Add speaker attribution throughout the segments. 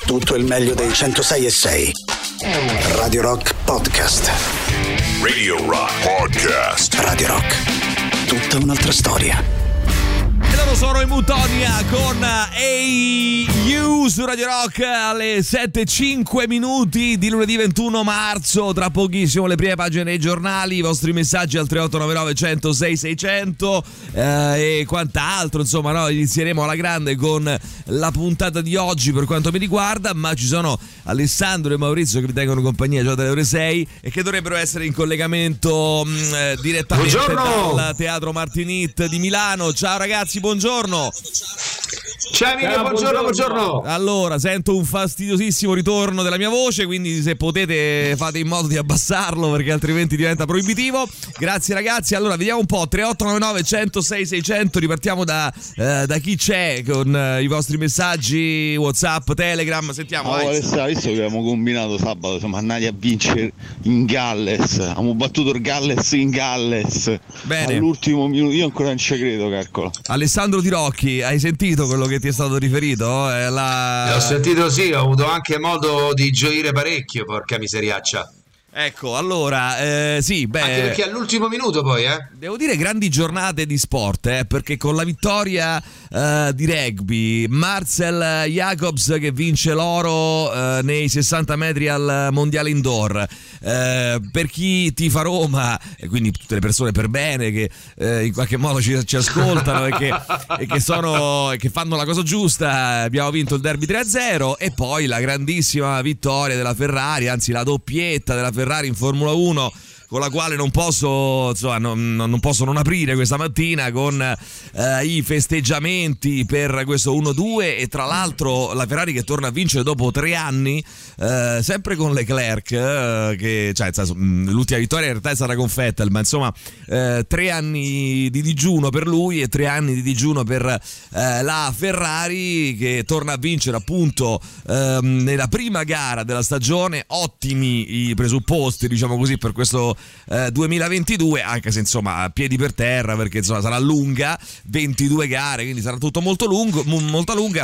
Speaker 1: tutto il meglio dei 106.6. Radio Rock Podcast.
Speaker 2: Radio Rock Podcast.
Speaker 1: Radio Rock, tutta un'altra storia.
Speaker 3: E loro sono i Mutonia con AU su Radio Rock alle 7:05 di lunedì 21 marzo. Tra pochissimo le prime pagine dei giornali, i vostri messaggi al 3899 106 600 e quant'altro, insomma, no? Inizieremo alla grande con la puntata di oggi per quanto mi riguarda, ma ci sono Alessandro e Maurizio che vi tengono compagnia già dalle ore 6 e che dovrebbero essere in collegamento direttamente dal Teatro Martinit di Milano. Ciao ragazzi, buongiorno.
Speaker 4: Ciao Emilio, buongiorno.
Speaker 3: Allora, sento un fastidiosissimo ritorno della mia voce, quindi se potete fate in modo di abbassarlo perché altrimenti diventa proibitivo. Grazie ragazzi. Allora, vediamo un po', 3899 106 600, ripartiamo da chi c'è con i vostri messaggi, WhatsApp, Telegram, sentiamo.
Speaker 5: Visto che abbiamo combinato sabato, siamo andati a vincere in Galles, abbiamo battuto il Galles in Galles.
Speaker 3: Bene.
Speaker 5: All'ultimo minuto, io ancora non ci credo, calcola.
Speaker 3: Alessandro Tirocchi, hai sentito quello che ti è stato riferito?
Speaker 4: L'ho sentito, sì, ho avuto anche modo di gioire parecchio, porca miseriaccia.
Speaker 3: Ecco, allora, sì, beh,
Speaker 4: anche perché all'ultimo minuto poi,
Speaker 3: devo dire grandi giornate di sport, perché con la vittoria di rugby, Marcel Jacobs che vince l'oro nei 60 metri al mondiale indoor, per chi tifa Roma e quindi tutte le persone per bene che in qualche modo ci ascoltano e che fanno la cosa giusta, abbiamo vinto il derby 3-0 e poi la grandissima vittoria della Ferrari, anzi la doppietta della Ferrari in Formula 1, con la quale non posso non aprire questa mattina con i festeggiamenti per questo 1-2 e tra l'altro la Ferrari che torna a vincere dopo 3 anni, sempre con Leclerc, che cioè, l'ultima vittoria in realtà è stata con Vettel, ma insomma 3 anni di digiuno per lui e 3 anni di digiuno per la Ferrari che torna a vincere appunto nella prima gara della stagione. Ottimi i presupposti, diciamo così, per questo 2022, anche se insomma a piedi per terra perché insomma sarà lunga, 22 gare, quindi sarà tutto molto molto lunga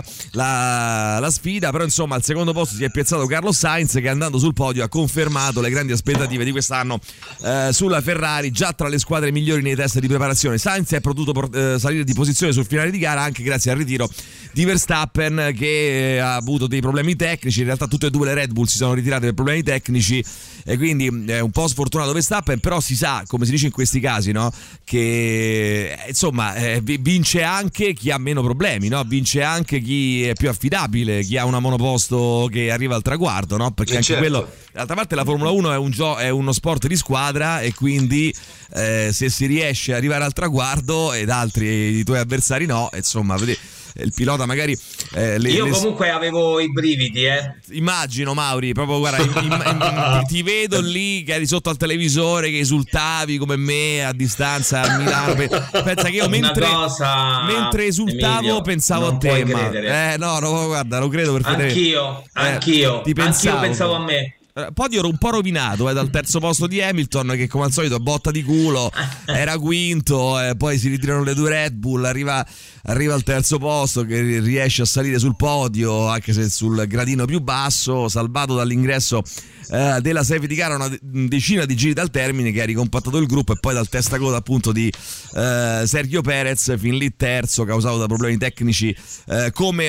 Speaker 3: la sfida, però insomma al secondo posto si è piazzato Carlos Sainz che andando sul podio ha confermato le grandi aspettative di quest'anno sulla Ferrari, già tra le squadre migliori nei test di preparazione. Sainz è potuto salire di posizione sul finale di gara anche grazie al ritiro di Verstappen che ha avuto dei problemi tecnici. In realtà tutte e due le Red Bull si sono ritirate per problemi tecnici e quindi è un po' sfortunato Verstappen, però si sa, come si dice in questi casi, no? Che insomma vince anche chi ha meno problemi, no? Vince anche chi è più affidabile, chi ha una monoposto che arriva al traguardo, no? Perché anche quello, d'altra parte la Formula 1 è uno sport di squadra e quindi se si riesce ad arrivare al traguardo ed altri i tuoi avversari no, insomma, vedi, il pilota magari
Speaker 6: io comunque avevo i brividi,
Speaker 3: immagino, Mauri, proprio guarda, ti vedo lì che eri sotto al televisore che esultavi come me a distanza a Milano. Pensa che io mentre esultavo, Emilio, pensavo a te, ma no, guarda, lo credo perfettamente.
Speaker 6: Anch'io pensavo a me.
Speaker 3: Podio ero un po' rovinato dal terzo posto di Hamilton che come al solito botta di culo era quinto, poi si ritirano le due Red Bull, arriva al terzo posto che riesce a salire sul podio anche se sul gradino più basso, salvato dall'ingresso della safety car a una decina di giri dal termine che ha ricompattato il gruppo e poi dal testacoda appunto di Sergio Perez, fin lì terzo, causato da problemi tecnici come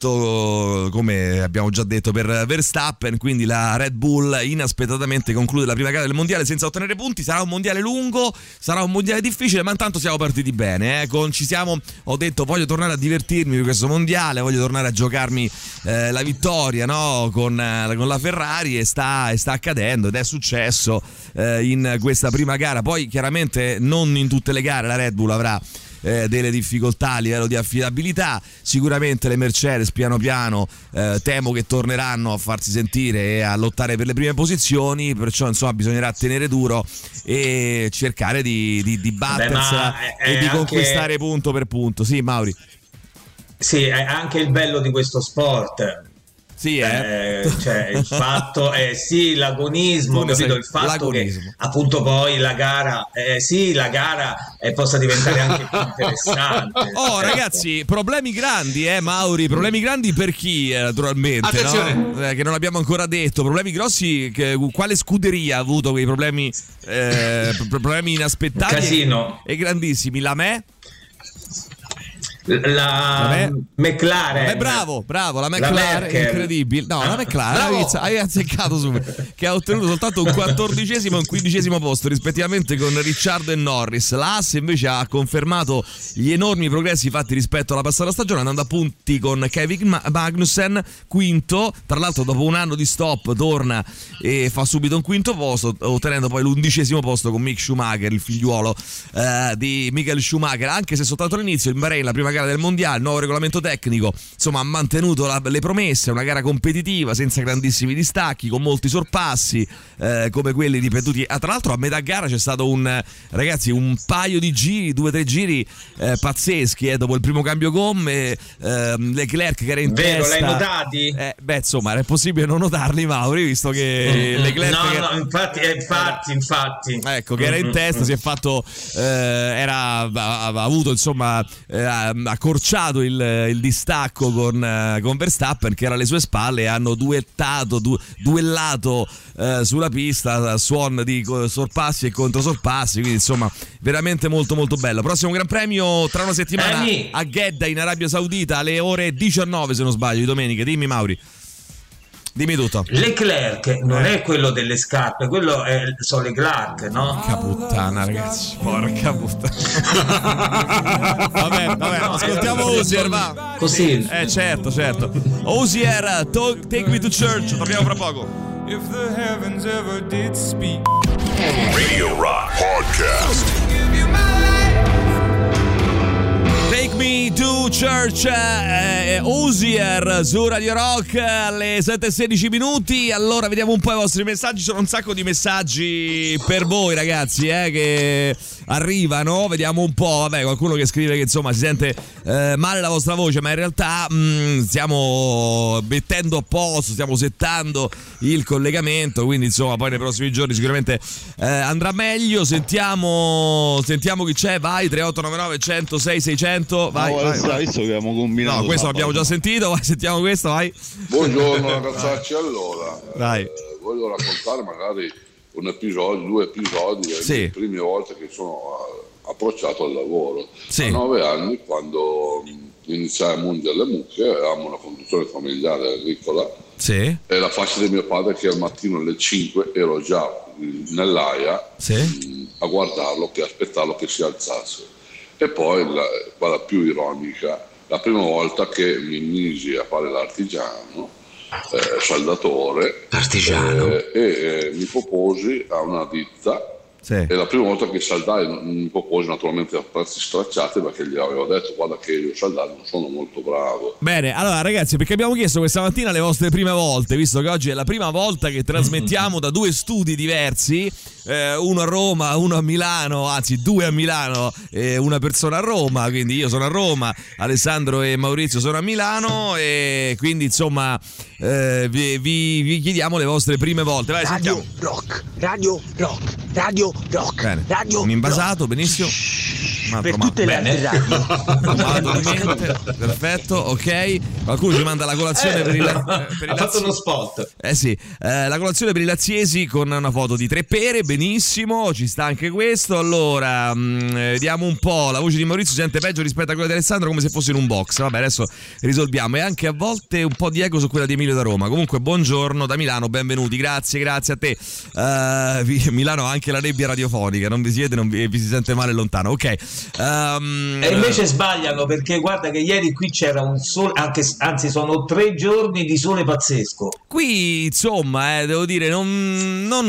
Speaker 3: abbiamo già detto per Verstappen. Quindi la Red Bull inaspettatamente conclude la prima gara del mondiale senza ottenere punti. Sarà un mondiale lungo, sarà un mondiale difficile, ma intanto siamo partiti bene, ho detto voglio tornare a divertirmi per questo mondiale, voglio tornare a giocarmi la vittoria, no? con la Ferrari, e sta accadendo ed è successo in questa prima gara. Poi chiaramente non in tutte le gare la Red Bull avrà delle difficoltà a livello di affidabilità. Sicuramente le Mercedes piano piano temo che torneranno a farsi sentire e a lottare per le prime posizioni, perciò insomma bisognerà tenere duro e cercare di battersela e di conquistare punto per punto. Sì, Mauri.
Speaker 6: Sì, è anche il bello di questo sport.
Speaker 3: Sì,
Speaker 6: cioè il fatto è l'agonismo, capito? Il fatto l'agonismo. Che appunto poi la gara possa diventare anche più interessante.
Speaker 3: Ragazzi, problemi grandi, Mauri, problemi grandi per chi naturalmente, attenzione, no? Che non abbiamo ancora detto, problemi grossi, quale scuderia ha avuto quei problemi inaspettati?
Speaker 6: Casino.
Speaker 3: E grandissimi, la
Speaker 6: McLaren.
Speaker 3: Bravo, la McLaren, incredibile. No, la McLaren hai azzeccato subito, che ha ottenuto soltanto un 14° e un 15° posto rispettivamente con Ricciardo e Norris. La Haas invece ha confermato gli enormi progressi fatti rispetto alla passata stagione, andando a punti con Kevin Magnussen, quinto. Tra l'altro dopo un anno di stop torna e fa subito un quinto posto, ottenendo poi l'11° posto con Mick Schumacher, il figliuolo di Michael Schumacher. Anche se soltanto all'inizio in Bahrain, la prima gara del mondiale, nuovo regolamento tecnico, insomma ha mantenuto le promesse, una gara competitiva senza grandissimi distacchi, con molti sorpassi come quelli ripetuti. Tra l'altro a metà gara c'è stato un paio di giri, 2 o 3 giri pazzeschi, dopo il primo cambio gomme, Leclerc che era in testa.
Speaker 6: L'hai notati?
Speaker 3: Insomma era possibile non notarli, Mauri, visto che Leclerc
Speaker 6: infatti
Speaker 3: ecco, che era in testa, si è fatto ha avuto insomma accorciato il distacco con Verstappen, che era alle sue spalle, e hanno duellato sulla pista a suon di sorpassi e controsorpassi, quindi insomma veramente molto molto bello. Prossimo Gran Premio tra una settimana a Jeddah in Arabia Saudita alle ore 19 se non sbaglio, di domenica. Dimmi Mauri, dimmi tutto.
Speaker 6: Leclerc non è quello delle scarpe, quello sono le Clark, no?
Speaker 3: Porca puttana, ragazzi, porca puttana. vabbè, ascoltiamo Osier, va.
Speaker 6: Così.
Speaker 3: Certo. Osier, Take Me to Church, torniamo fra poco.
Speaker 7: If the heavens ever did speak.
Speaker 2: Radio Rock Podcast.
Speaker 3: Take Me to Church, Osier su Radio Rock alle 7:16 minuti. Allora vediamo un po' i vostri messaggi, sono un sacco di messaggi per voi ragazzi che arrivano, vediamo un po'. Qualcuno che scrive che insomma si sente male la vostra voce, ma in realtà stiamo mettendo a posto, stiamo settando il collegamento, quindi insomma poi nei prossimi giorni sicuramente andrà meglio. Sentiamo chi c'è, vai. 3899 106 600. Vai.
Speaker 5: Visto che abbiamo combinato.
Speaker 3: No, questo l'abbiamo già sentito, vai, sentiamo questo, vai.
Speaker 8: Buongiorno ragazzacci, allora
Speaker 3: dai.
Speaker 8: Voglio raccontare magari un episodio, 2 episodi le prime volte che sono approcciato al lavoro. A 9 anni, quando iniziai il mondo delle mucche, avevamo una conduzione familiare agricola e la faccia di mio padre che al mattino alle 5 ero già nell'aia a guardarlo, che aspettarlo che si alzasse. E poi, quella più ironica, la prima volta che mi misi a fare l'artigiano, saldatore, e mi proposi a una ditta. E la prima volta che saldai mi proposi naturalmente a prezzi stracciati, perché gli avevo detto guarda che io saldare non sono molto bravo.
Speaker 3: Bene, allora ragazzi, perché abbiamo chiesto questa mattina le vostre prime volte, visto che oggi è la prima volta che trasmettiamo da 2 studi diversi, uno a Roma, uno a Milano, anzi 2 a Milano e una persona a Roma, quindi io sono a Roma, Alessandro e Maurizio sono a Milano, e quindi insomma vi chiediamo le vostre prime volte. Vai,
Speaker 9: Radio Rock.
Speaker 3: Bene,
Speaker 9: Radio
Speaker 3: un invasato,
Speaker 9: Rock.
Speaker 3: Benissimo.
Speaker 9: Per tutte le altre radio.
Speaker 3: Perfetto, ok. Qualcuno ci manda la colazione per il
Speaker 6: ha fatto uno spot.
Speaker 3: La colazione per i laziesi con una foto di 3 pere. Benissimo, ci sta anche questo. Allora vediamo un po'. La voce di Maurizio si sente peggio rispetto a quella di Alessandro, come se fosse in un box. Vabbè, adesso risolviamo. E anche a volte un po' di eco su quella di Emilio da Roma. Comunque buongiorno da Milano, benvenuti. Grazie a te. Milano ha anche la nebbia radiofonica, non vi siete, vi si sente male lontano. Ok.
Speaker 6: E invece sbagliano, perché guarda che ieri qui c'era un sole, anzi sono 3 giorni di sole pazzesco.
Speaker 3: Qui insomma devo dire non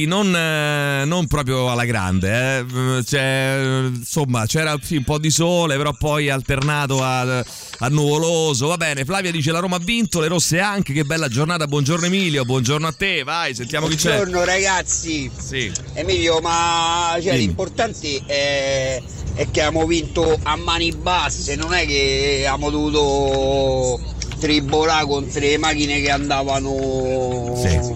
Speaker 3: proprio alla grande, insomma c'era un po' di sole, però poi alternato a nuvoloso. Va bene, Flavia dice la Roma ha vinto, le rosse anche, che bella giornata. Buongiorno Emilio, buongiorno a te, vai, sentiamo chi c'è.
Speaker 9: Buongiorno ragazzi. Emilio, ma l'importante è che abbiamo vinto a mani basse, non è che abbiamo dovuto tribolare contro le macchine che andavano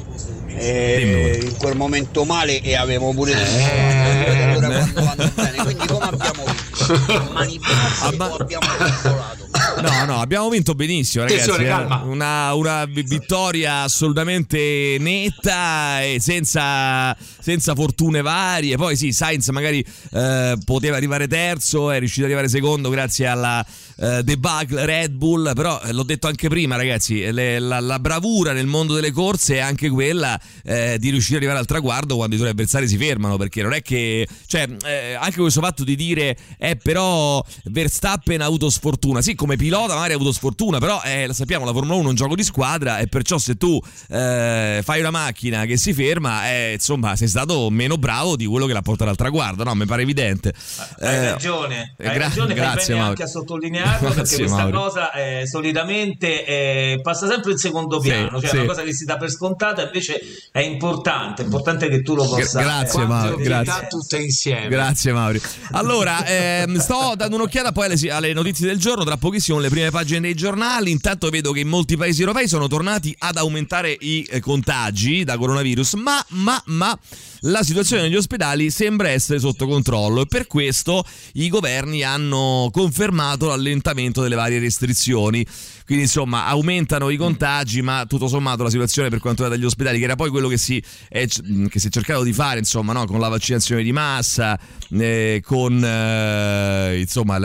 Speaker 9: in quel momento male e avevo pure allora quando vanno bene, quindi come abbiamo vinto? Manipolato o abbiamo controlato?
Speaker 3: No, abbiamo vinto benissimo, ragazzi. Una vittoria assolutamente netta e senza fortune varie. Poi sì, Sainz magari poteva arrivare terzo, è riuscito ad arrivare secondo grazie alla debacle Red Bull, però l'ho detto anche prima, ragazzi, la bravura nel mondo delle corse è anche quella di riuscire ad arrivare al traguardo quando i tuoi avversari si fermano, perché non è che, cioè, anche questo fatto di dire però Verstappen ha avuto sfortuna, sì, come pilota magari ha avuto sfortuna, però lo sappiamo, la Formula 1 è un gioco di squadra e perciò se tu fai una macchina che si ferma, insomma, sei stato meno bravo di quello che l'ha portato al traguardo, no? Mi pare evidente.
Speaker 6: Hai ragione, grazie, bene anche a sottolinearlo, perché questa cosa solitamente passa sempre in secondo piano, cioè una cosa che si dà per scontata, invece è importante che tu lo possa.
Speaker 3: Grazie Mauro, grazie.
Speaker 4: Tutte insieme.
Speaker 3: Grazie Mauri. Allora, sto dando un'occhiata poi alle notizie del giorno, tra pochissimo le prime pagine dei giornali. Intanto vedo che in molti paesi europei sono tornati ad aumentare i contagi da coronavirus, ma la situazione negli ospedali sembra essere sotto controllo e per questo i governi hanno confermato l'allentamento delle varie restrizioni. Quindi insomma aumentano i contagi, ma tutto sommato la situazione per quanto riguarda gli ospedali, che era poi quello che si è cercato di fare, insomma, no? Con la vaccinazione di massa, con insomma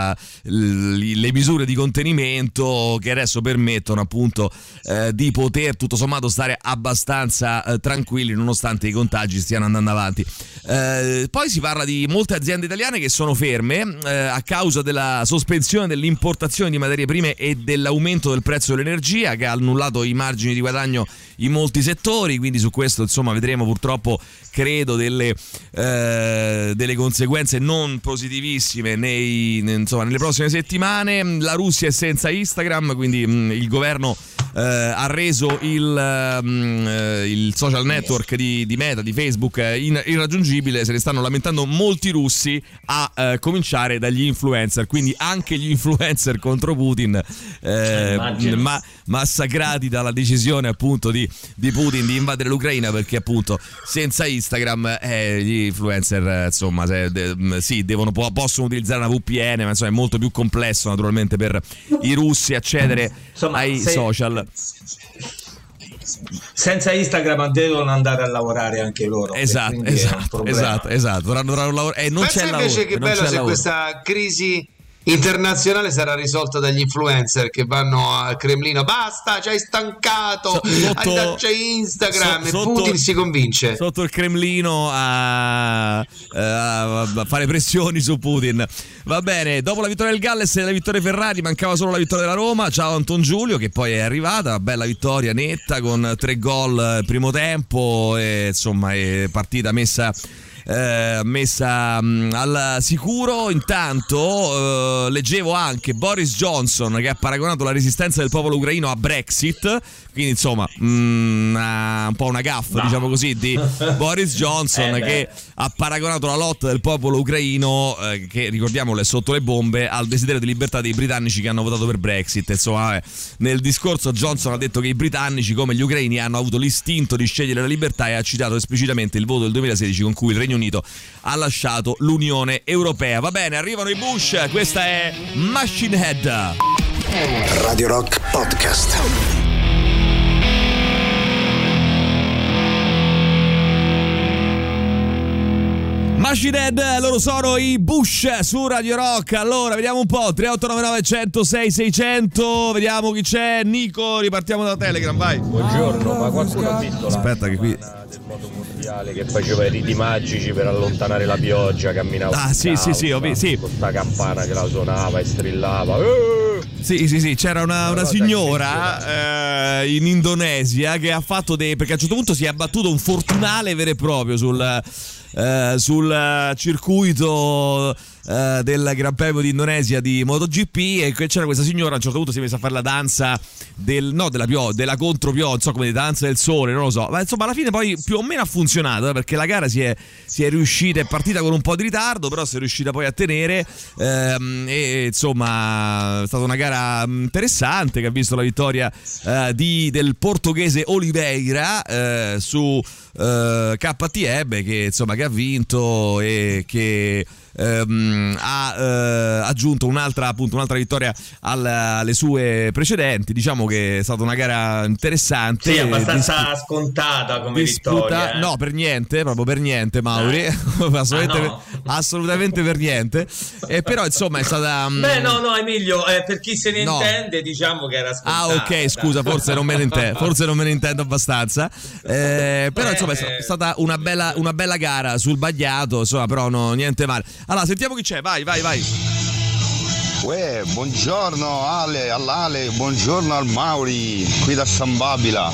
Speaker 3: le misure di contenimento che adesso permettono appunto di poter tutto sommato stare abbastanza tranquilli nonostante i contagi stiano andando avanti. Poi si parla di molte aziende italiane che sono ferme a causa della sospensione dell'importazione di materie prime e dell'aumento del prezzo dell'energia, che ha annullato i margini di guadagno in molti settori, quindi su questo insomma vedremo purtroppo, credo, delle conseguenze non positivissime nelle prossime settimane. La Russia è senza Instagram, quindi il governo ha reso il social network di Meta, di Facebook, irraggiungibile. Se ne stanno lamentando molti russi, a cominciare dagli influencer, quindi anche gli influencer contro Putin, massacrati dalla decisione appunto di Putin di invadere l'Ucraina, perché appunto senza Instagram gli influencer insomma sì, possono utilizzare una VPN, ma insomma è molto più complesso naturalmente per i russi accedere ai social.
Speaker 6: Senza Instagram devono andare a lavorare anche loro.
Speaker 3: Esatto. Dovranno lavorare e non c'è lavoro.
Speaker 4: Invece che bello se questa crisi internazionale sarà risolta dagli influencer che vanno al Cremlino. Basta, ci hai stancato, c'è Instagram, e Putin si convince
Speaker 3: sotto il Cremlino a fare pressioni su Putin. Va bene, dopo la vittoria del Galles e la vittoria Ferrari mancava solo la vittoria della Roma. Ciao Anton Giulio, che poi è arrivata, bella vittoria netta con 3 gol primo tempo e insomma è partita messa al sicuro. Intanto leggevo anche Boris Johnson che ha paragonato la resistenza del popolo ucraino a Brexit, quindi insomma un po' una gaffa, diciamo così, di Boris Johnson che ha paragonato la lotta del popolo ucraino, che ricordiamolo è sotto le bombe, al desiderio di libertà dei britannici che hanno votato per Brexit. Insomma, nel discorso Johnson ha detto che i britannici come gli ucraini hanno avuto l'istinto di scegliere la libertà e ha citato esplicitamente il voto del 2016 con cui il Regno Unito ha lasciato l'Unione Europea. Va bene, arrivano i Bush, questa è Machine Head.
Speaker 1: Radio Rock Podcast.
Speaker 3: Machine Head, loro sono i Bush su Radio Rock. Allora, vediamo un po', 3899 106 600, vediamo chi c'è. Nico, ripartiamo da Telegram, vai.
Speaker 10: Buongiorno, ma qualcuno ha visto
Speaker 3: aspetta che qui
Speaker 10: del moto mondiale che faceva i riti magici per allontanare la pioggia, camminava
Speaker 3: sì, ho visto, sì,
Speaker 10: con sta campana che la suonava e strillava.
Speaker 3: Sì, c'era una signora in Indonesia che ha fatto perché a un certo punto si è abbattuto un fortunale vero e proprio sul circuito del Gran Premio di Indonesia di MotoGP, e c'era questa signora, a un certo punto si è messa a fare la danza della contropioggia, non so come, danza del sole, non lo so, ma insomma alla fine poi più o meno ha funzionato, perché la gara si è riuscita, è partita con un po' di ritardo, però si è riuscita poi a tenere, e insomma è stata una gara interessante che ha visto la vittoria del portoghese Oliveira su KTM, che ha vinto e che ha aggiunto un'altra vittoria alle sue precedenti. Diciamo che è stata una gara interessante,
Speaker 6: sì, abbastanza scontata come vittoria.
Speaker 3: No, per niente, proprio per niente, Mauri. Assolutamente per niente. Però insomma è stata
Speaker 6: no, Emilio, per chi se ne intende, diciamo che era scontata.
Speaker 3: Ok, scusa, forse non me ne intendo abbastanza, però insomma è stata una bella gara sul bagnato, insomma, però niente male. Allora, sentiamo chi c'è, vai.
Speaker 5: Buongiorno all'Ale, buongiorno al Mauri, qui da San Babila.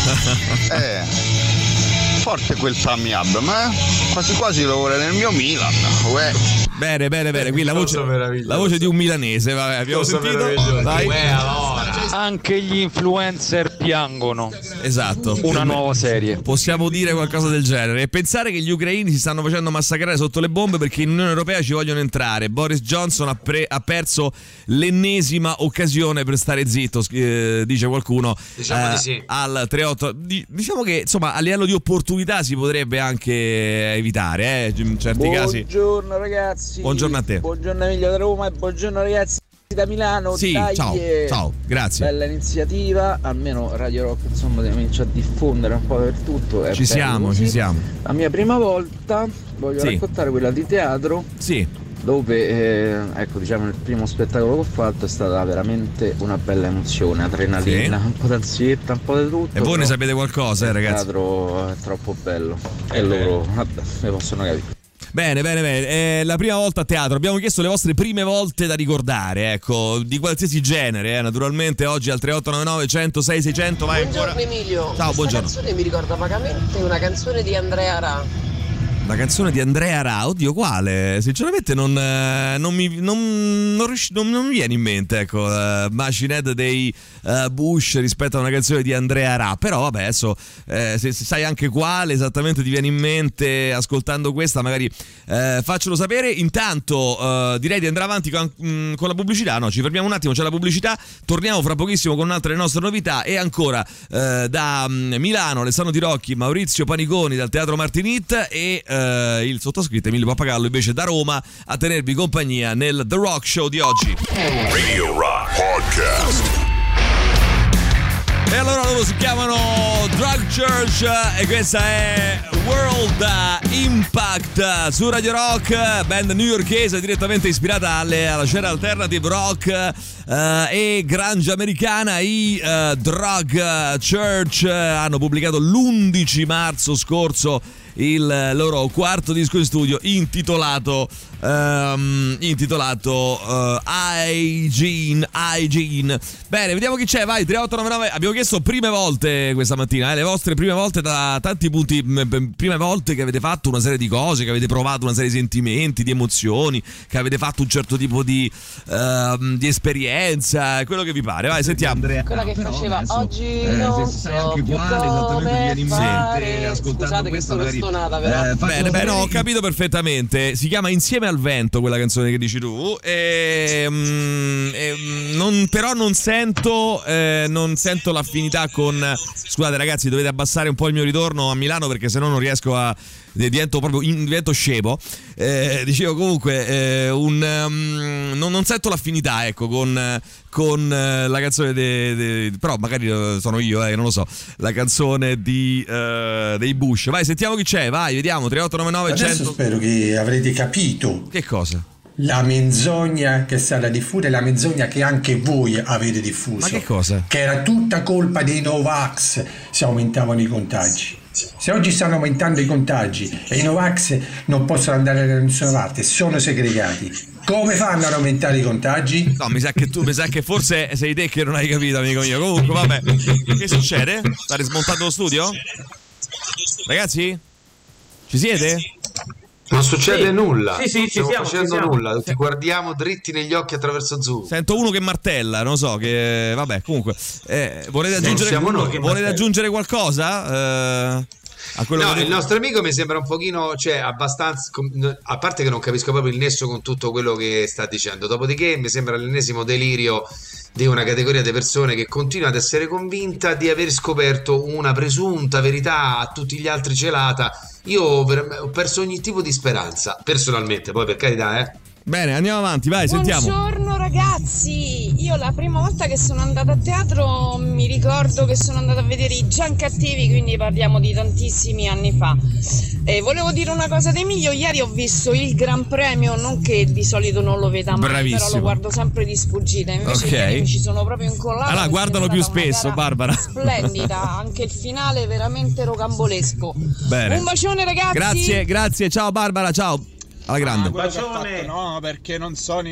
Speaker 5: Forte quel Tammy Abraham, quasi lo vuole nel mio Milan.
Speaker 3: Bene, qui la voce di un milanese, vabbè, abbiamo sentito. Vai.
Speaker 11: Anche gli influencer piangono.
Speaker 3: Esatto.
Speaker 11: Una nuova serie.
Speaker 3: Possiamo dire qualcosa del genere. E pensare che gli ucraini si stanno facendo massacrare sotto le bombe perché in Unione Europea ci vogliono entrare. Boris Johnson ha perso l'ennesima occasione per stare zitto, dice qualcuno.
Speaker 4: Diciamo di sì.
Speaker 3: Al 3-8. Diciamo che insomma a livello di opportunità si potrebbe anche evitare, in certi casi.
Speaker 12: Buongiorno ragazzi.
Speaker 3: Buongiorno a te.
Speaker 12: Buongiorno Emilio da Roma e buongiorno ragazzi da Milano.
Speaker 3: Sì,
Speaker 12: dai,
Speaker 3: ciao, grazie.
Speaker 12: Bella iniziativa, almeno Radio Rock insomma comincia a diffondere un po' per tutto.
Speaker 3: Ci siamo.
Speaker 12: La mia prima volta voglio raccontare quella di teatro.
Speaker 3: Sì.
Speaker 12: Dove diciamo il primo spettacolo che ho fatto è stata veramente una bella emozione, adrenalina, un po' d'ansietta, un po' di tutto.
Speaker 3: E voi ne sapete qualcosa, ragazzi?
Speaker 12: Il teatro è troppo bello e loro ne possono capire.
Speaker 3: Bene. La prima volta a teatro. Abbiamo chiesto le vostre prime volte da ricordare, ecco, di qualsiasi genere, naturalmente oggi al 3899 106 600. Vai
Speaker 13: buongiorno
Speaker 3: ancora.
Speaker 13: Emilio.
Speaker 3: Ciao, buongiorno.
Speaker 13: Questa canzone mi ricorda vagamente una canzone di Andrea Ra.
Speaker 3: La canzone di Andrea Ra, oddio, quale? Sinceramente non mi viene in mente, ecco, Machine Head dei Bush rispetto a una canzone di Andrea Ra. Però vabbè, adesso se sai anche quale esattamente ti viene in mente ascoltando questa, magari faccelo sapere. Intanto direi di andare avanti con la pubblicità. No, ci fermiamo un attimo, c'è la pubblicità, torniamo fra pochissimo con un'altra delle nostre novità. E ancora da Milano Alessandro Tirocchi, Maurizio Paniconi dal Teatro Martinit e il sottoscritto Emilio Pappagallo invece da Roma a tenervi compagnia nel The Rock Show di oggi.
Speaker 2: Radio Rock Podcast.
Speaker 3: E allora loro si chiamano Drug Church e questa è World Impact su Radio Rock, band newyorkese direttamente ispirata alla scena alternative rock e grunge americana. I Drug Church hanno pubblicato l'11 marzo scorso il loro quarto disco in studio intitolato Hygiene. Bene, vediamo chi c'è, vai. 3899. Abbiamo chiesto prime volte questa mattina, le vostre prime volte da tanti punti, prime volte che avete fatto una serie di cose, che avete provato una serie di sentimenti, di emozioni, che avete fatto un certo tipo di esperienza, quello che vi pare. Vai, sentiamo.
Speaker 13: Quella che faceva oggi non so più come fare. Scusate che sono stonata, però.
Speaker 3: Bene, ho capito perfettamente. Si chiama Insieme al vento quella canzone che dici tu. Però non sento l'affinità con. Scusate ragazzi, dovete abbassare un po' il mio ritorno a Milano perché sennò non riesco a. Divento scemo. Dicevo comunque non sento l'affinità, ecco, con la canzone però magari sono io, non lo so, la canzone dei Bush. Vai, sentiamo chi c'è, vai, vediamo. 3899 100.
Speaker 14: Adesso spero che avrete capito
Speaker 3: che cosa?
Speaker 14: La menzogna che è stata diffusa e la menzogna che anche voi avete diffuso.
Speaker 3: Ma che cosa?
Speaker 14: Che era tutta colpa dei Novax se aumentavano i contagi. Se oggi stanno aumentando i contagi e i Novax non possono andare da nessuna parte, sono segregati, come fanno ad aumentare i contagi?
Speaker 3: No, mi sa che forse sei te che non hai capito, amico mio. Comunque, vabbè, che succede? State smontando lo studio? Ragazzi? Ci siete?
Speaker 4: Non succede nulla.
Speaker 6: Sì,
Speaker 4: stiamo facendo nulla. Ti guardiamo dritti negli occhi attraverso Zoom.
Speaker 3: Sento uno che martella, non so, che vabbè, comunque volete aggiungere qualcosa?
Speaker 4: Il nostro amico mi sembra un pochino, abbastanza, a parte che non capisco proprio il nesso con tutto quello che sta dicendo, dopodiché mi sembra l'ennesimo delirio di una categoria di persone che continua ad essere convinta di aver scoperto una presunta verità a tutti gli altri celata. Io ho perso ogni tipo di speranza, personalmente, poi per carità,
Speaker 3: Bene, andiamo avanti, vai, sentiamo.
Speaker 15: Buongiorno ragazzi, io la prima volta che sono andata a teatro mi ricordo che sono andata a vedere I Giancattivi, quindi parliamo di tantissimi anni fa. Volevo dire una cosa ad Emilio, ieri ho visto il Gran Premio, non che di solito non lo veda mai, bravissimo, però lo guardo sempre di sfuggita, invece mi ci sono proprio incollato.
Speaker 3: Allora guardalo più spesso, Barbara.
Speaker 15: Splendida, anche il finale veramente rocambolesco.
Speaker 3: Bene.
Speaker 15: Un bacione ragazzi.
Speaker 3: Grazie, ciao Barbara, ciao. Alla grande.
Speaker 11: No, perché non sono i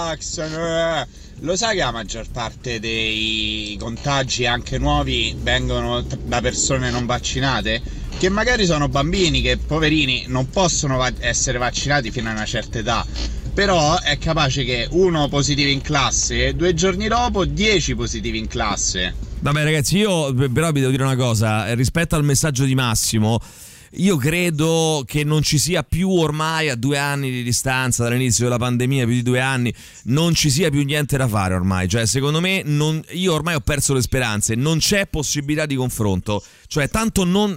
Speaker 11: Novax. Lo sai che la maggior parte dei contagi anche nuovi vengono da persone non vaccinate? Che magari sono bambini che, poverini, non possono essere vaccinati fino a una certa età. Però è capace che 1 positivo in classe e 2 giorni dopo 10 positivi in classe.
Speaker 3: Vabbè ragazzi, io però vi devo dire una cosa, rispetto al messaggio di Massimo. Io credo che non ci sia più ormai, a 2 anni di distanza dall'inizio della pandemia, più di 2 anni, non ci sia più niente da fare ormai. Cioè, secondo me, io ormai ho perso le speranze, non c'è possibilità di confronto. Cioè, tanto non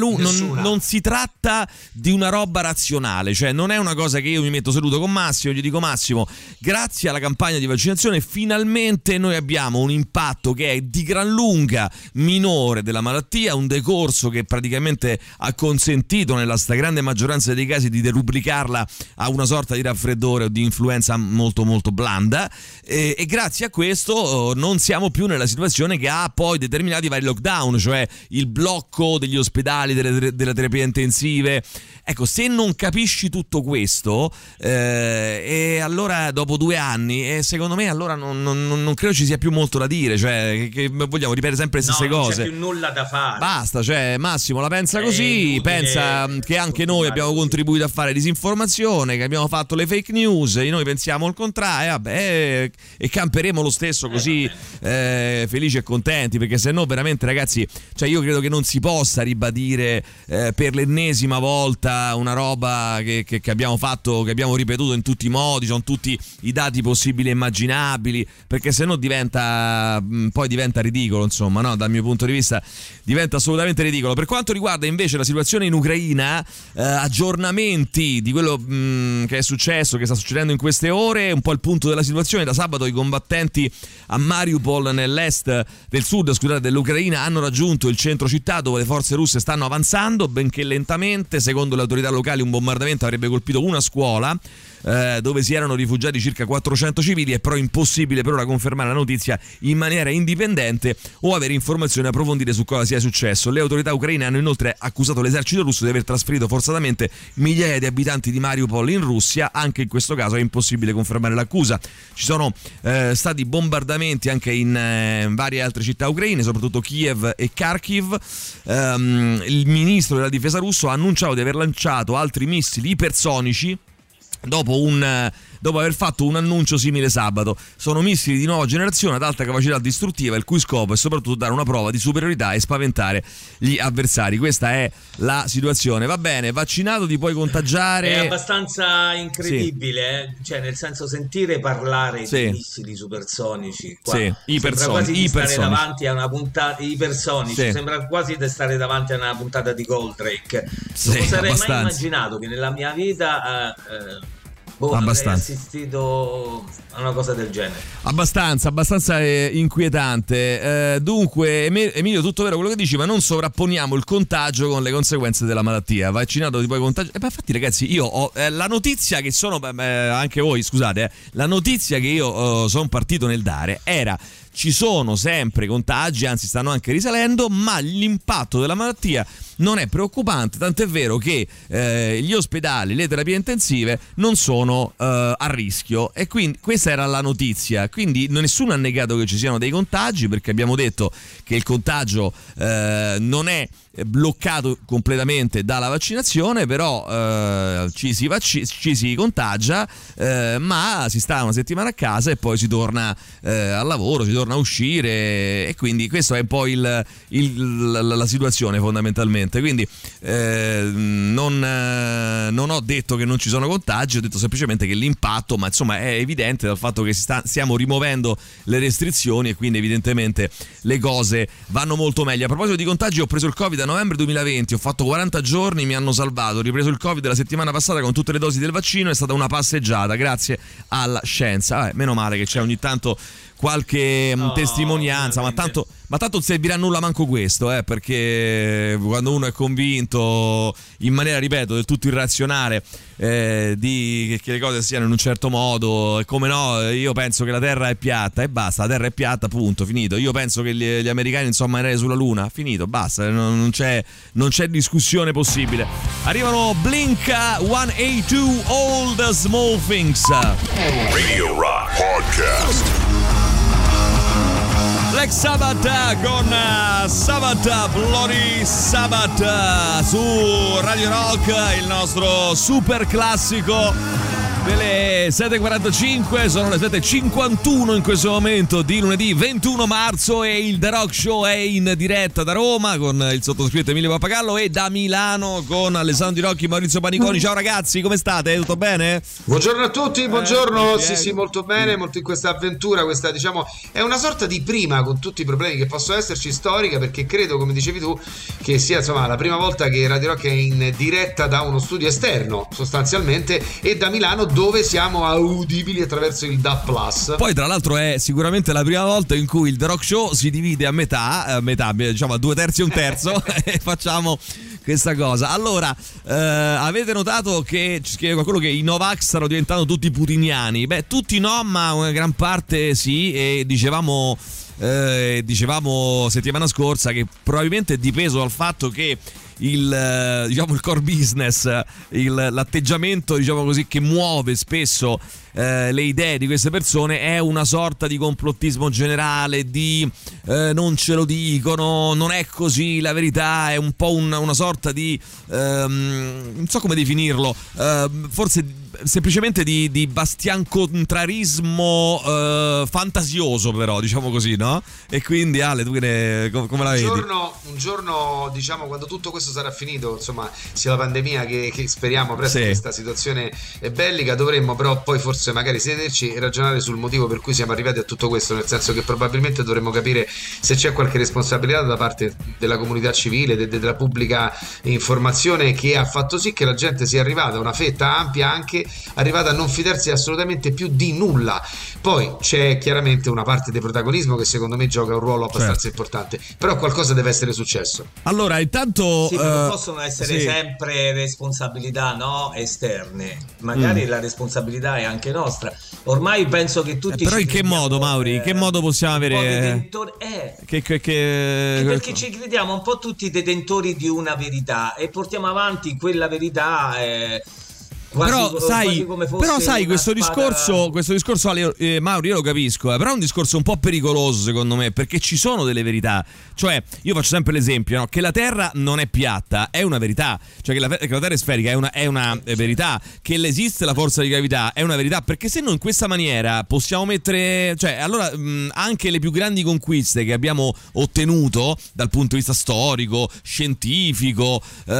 Speaker 3: si tratta di una roba razionale, cioè non è una cosa che io mi metto seduto con Massimo e gli dico: Massimo, grazie alla campagna di vaccinazione finalmente noi abbiamo un impatto che è di gran lunga minore della malattia, un decorso che praticamente ha consentito nella stragrande maggioranza dei casi di derubricarla a una sorta di raffreddore o di influenza molto molto blanda, e grazie a questo non siamo più nella situazione che ha poi determinato i vari lockdown, cioè il blocco degli ospedali, delle terapie intensive. Ecco, se non capisci tutto questo, e allora dopo 2 anni, secondo me allora non credo ci sia più molto da dire, cioè che vogliamo ripetere sempre le stesse cose.
Speaker 6: Non c'è più nulla da fare.
Speaker 3: Basta, cioè Massimo la pensa così, pensa che anche noi abbiamo contribuito a fare disinformazione, che abbiamo fatto le fake news, e noi pensiamo il contrario, e camperemo lo stesso così felici e contenti, perché se no veramente ragazzi, cioè io credo che non si possa ribadire per l'ennesima volta una roba che abbiamo fatto, che abbiamo ripetuto in tutti i modi, sono tutti i dati possibili e immaginabili, perché se no diventa ridicolo, insomma, no? Dal mio punto di vista diventa assolutamente ridicolo. Per quanto riguarda invece la situazione in Ucraina, aggiornamenti di quello che è successo, che sta succedendo in queste ore, un po' il punto della situazione. Da sabato i combattenti a Mariupol, del sud dell'Ucraina, hanno raggiunto il centro città dove le forze russe stanno avanzando, benché lentamente. Secondo le autorità locali un bombardamento avrebbe colpito una scuola dove si erano rifugiati circa 400 civili. È però impossibile per ora confermare la notizia in maniera indipendente o avere informazioni approfondite su cosa sia successo. Le autorità ucraine hanno inoltre accusato l'esercito russo di aver trasferito forzatamente migliaia di abitanti di Mariupol in Russia. Anche in questo caso è impossibile confermare l'accusa. Ci sono stati bombardamenti anche in varie altre città ucraine, soprattutto Kiev e Kharkiv. Il ministro della difesa russo ha annunciato di aver lanciato altri missili ipersonici dopo aver fatto un annuncio simile sabato. Sono missili di nuova generazione ad alta capacità distruttiva, il cui scopo è soprattutto dare una prova di superiorità e spaventare gli avversari. Questa è la situazione. Va bene, vaccinato ti puoi contagiare.
Speaker 6: È abbastanza incredibile, cioè nel senso, sentire parlare di missili supersonici qua, sembra quasi di stare davanti a una puntata ipersonici, sembra quasi di stare davanti a una puntata di Goldrake. Non sarei mai immaginato che nella mia vita avrei assistito a una cosa del genere.
Speaker 3: Abbastanza inquietante. Dunque Emilio, tutto vero quello che dici, ma non sovrapponiamo il contagio con le conseguenze della malattia. Vaccinato ti puoi contagiare. Ma infatti ragazzi, io ho la notizia che sono anche voi, scusate, la notizia che io sono partito nel dare era: ci sono sempre contagi, anzi stanno anche risalendo, ma l'impatto della malattia non è preoccupante, tant'è vero che gli ospedali, le terapie intensive non sono a rischio, e quindi questa era la notizia. Quindi nessuno ha negato che ci siano dei contagi, perché abbiamo detto che il contagio non è bloccato completamente dalla vaccinazione, però ci si contagia, ma si sta una settimana a casa e poi si torna al lavoro, si torna a uscire, e quindi questa è un po' la situazione fondamentalmente. Quindi non ho detto che non ci sono contagi, ho detto semplicemente che l'impatto, ma insomma è evidente dal fatto che stiamo rimuovendo le restrizioni, e quindi evidentemente le cose vanno molto meglio. A proposito di contagi, ho preso il Covid a novembre 2020, ho fatto 40 giorni, mi hanno salvato, ho ripreso il Covid la settimana passata con tutte le dosi del vaccino, è stata una passeggiata grazie alla scienza. Meno male che c'è ogni tanto qualche testimonianza, ma tanto non servirà a nulla manco questo, perché quando uno è convinto in maniera, ripeto, del tutto irrazionale che le cose siano in un certo modo, e come no, io penso che la Terra è piatta e basta, la Terra è piatta, punto, finito. Io penso che gli americani insomma andare sulla Luna, finito, basta, non c'è discussione possibile. Arrivano Blink 182, All the Small Things.
Speaker 2: Radio Rock Podcast.
Speaker 3: Black Sabbath con Sabbath, Bloody Sabbath su Radio Rock, il nostro super classico delle 7.45, sono le 7.51 in questo momento di lunedì 21 marzo e il The Rock Show è in diretta da Roma con il sottoscritto Emilio Pappagallo e da Milano con Alessandro Di Rocchi, Maurizio Paniconi. Ciao ragazzi, come state? Tutto bene?
Speaker 4: Buongiorno a tutti, buongiorno. Sì, molto bene, molto in questa avventura, questa diciamo è una sorta di prima, con tutti i problemi che possono esserci, storica, perché credo, come dicevi tu, che sia insomma la prima volta che Radio Rock è in diretta da uno studio esterno sostanzialmente, e da Milano, dove siamo udibili attraverso il DAB+.
Speaker 3: Poi tra l'altro è sicuramente la prima volta in cui il The Rock Show si divide a metà, diciamo a 2 terzi e 1 terzo e facciamo questa cosa. Allora, avete notato che scrive qualcuno che i Novax stanno diventando tutti putiniani? Beh, tutti no, ma una gran parte sì, e dicevamo settimana scorsa che probabilmente è dipeso dal fatto che il core business, l'atteggiamento, diciamo così, che muove spesso le idee di queste persone è una sorta di complottismo generale, di non ce lo dicono, non è così, la verità è un po' una sorta di non so come definirlo, forse semplicemente di bastiancontrarismo fantasioso, però, diciamo così, no? E quindi Ale, tu come la vedi?
Speaker 4: Un giorno, diciamo, quando tutto questo sarà finito, insomma, sia la pandemia che speriamo presto questa situazione bellica, dovremmo però poi forse magari sederci e ragionare sul motivo per cui siamo arrivati a tutto questo, nel senso che probabilmente dovremmo capire se c'è qualche responsabilità da parte della comunità civile, della pubblica informazione, che ha fatto sì che la gente sia arrivata, una fetta ampia anche, arrivata a non fidarsi assolutamente più di nulla. Poi c'è chiaramente una parte di protagonismo che secondo me gioca un ruolo abbastanza importante, però qualcosa deve essere successo.
Speaker 3: Allora, intanto
Speaker 6: sì, non possono essere sempre responsabilità, no, esterne, magari la responsabilità è anche nostra. Ormai penso che tutti
Speaker 3: però in che modo, Mauri? In che modo possiamo avere
Speaker 6: perché ci crediamo un po' tutti detentori di una verità e portiamo avanti quella verità
Speaker 3: Però sai questo discorso Mauri, io lo capisco, però è un discorso un po' pericoloso secondo me, perché ci sono delle verità. Cioè, io faccio sempre l'esempio, no? Che la Terra non è piatta è una verità, cioè che la Terra è sferica è una verità, che esiste la forza di gravità è una verità, perché se noi in questa maniera possiamo mettere, cioè allora anche le più grandi conquiste che abbiamo ottenuto dal punto di vista storico, scientifico,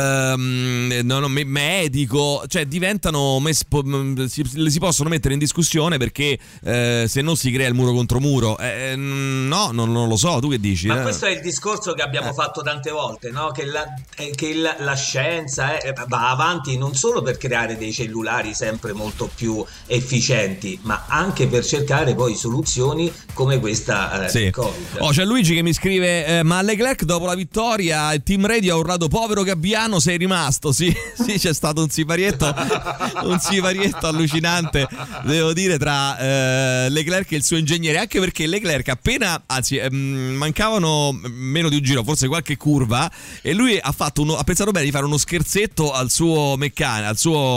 Speaker 3: medico, cioè diventano si possono mettere in discussione, perché se no si crea il muro contro muro. No, non lo so, tu che dici?
Speaker 6: Ma questo è il discorso che abbiamo fatto tante volte, no? Che la scienza va avanti non solo per creare dei cellulari sempre molto più efficienti, ma anche per cercare poi soluzioni come questa del Covid.
Speaker 3: C'è Luigi che mi scrive ma Leclerc dopo la vittoria il team radio ha urlato povero Gabbiano, sei rimasto. Sì, c'è stato un siparietto un siparietto allucinante, devo dire, tra Leclerc e il suo ingegnere, anche perché Leclerc mancavano meno di un giro, forse qualche curva, e lui ha pensato bene di fare uno scherzetto al suo meccanico, al suo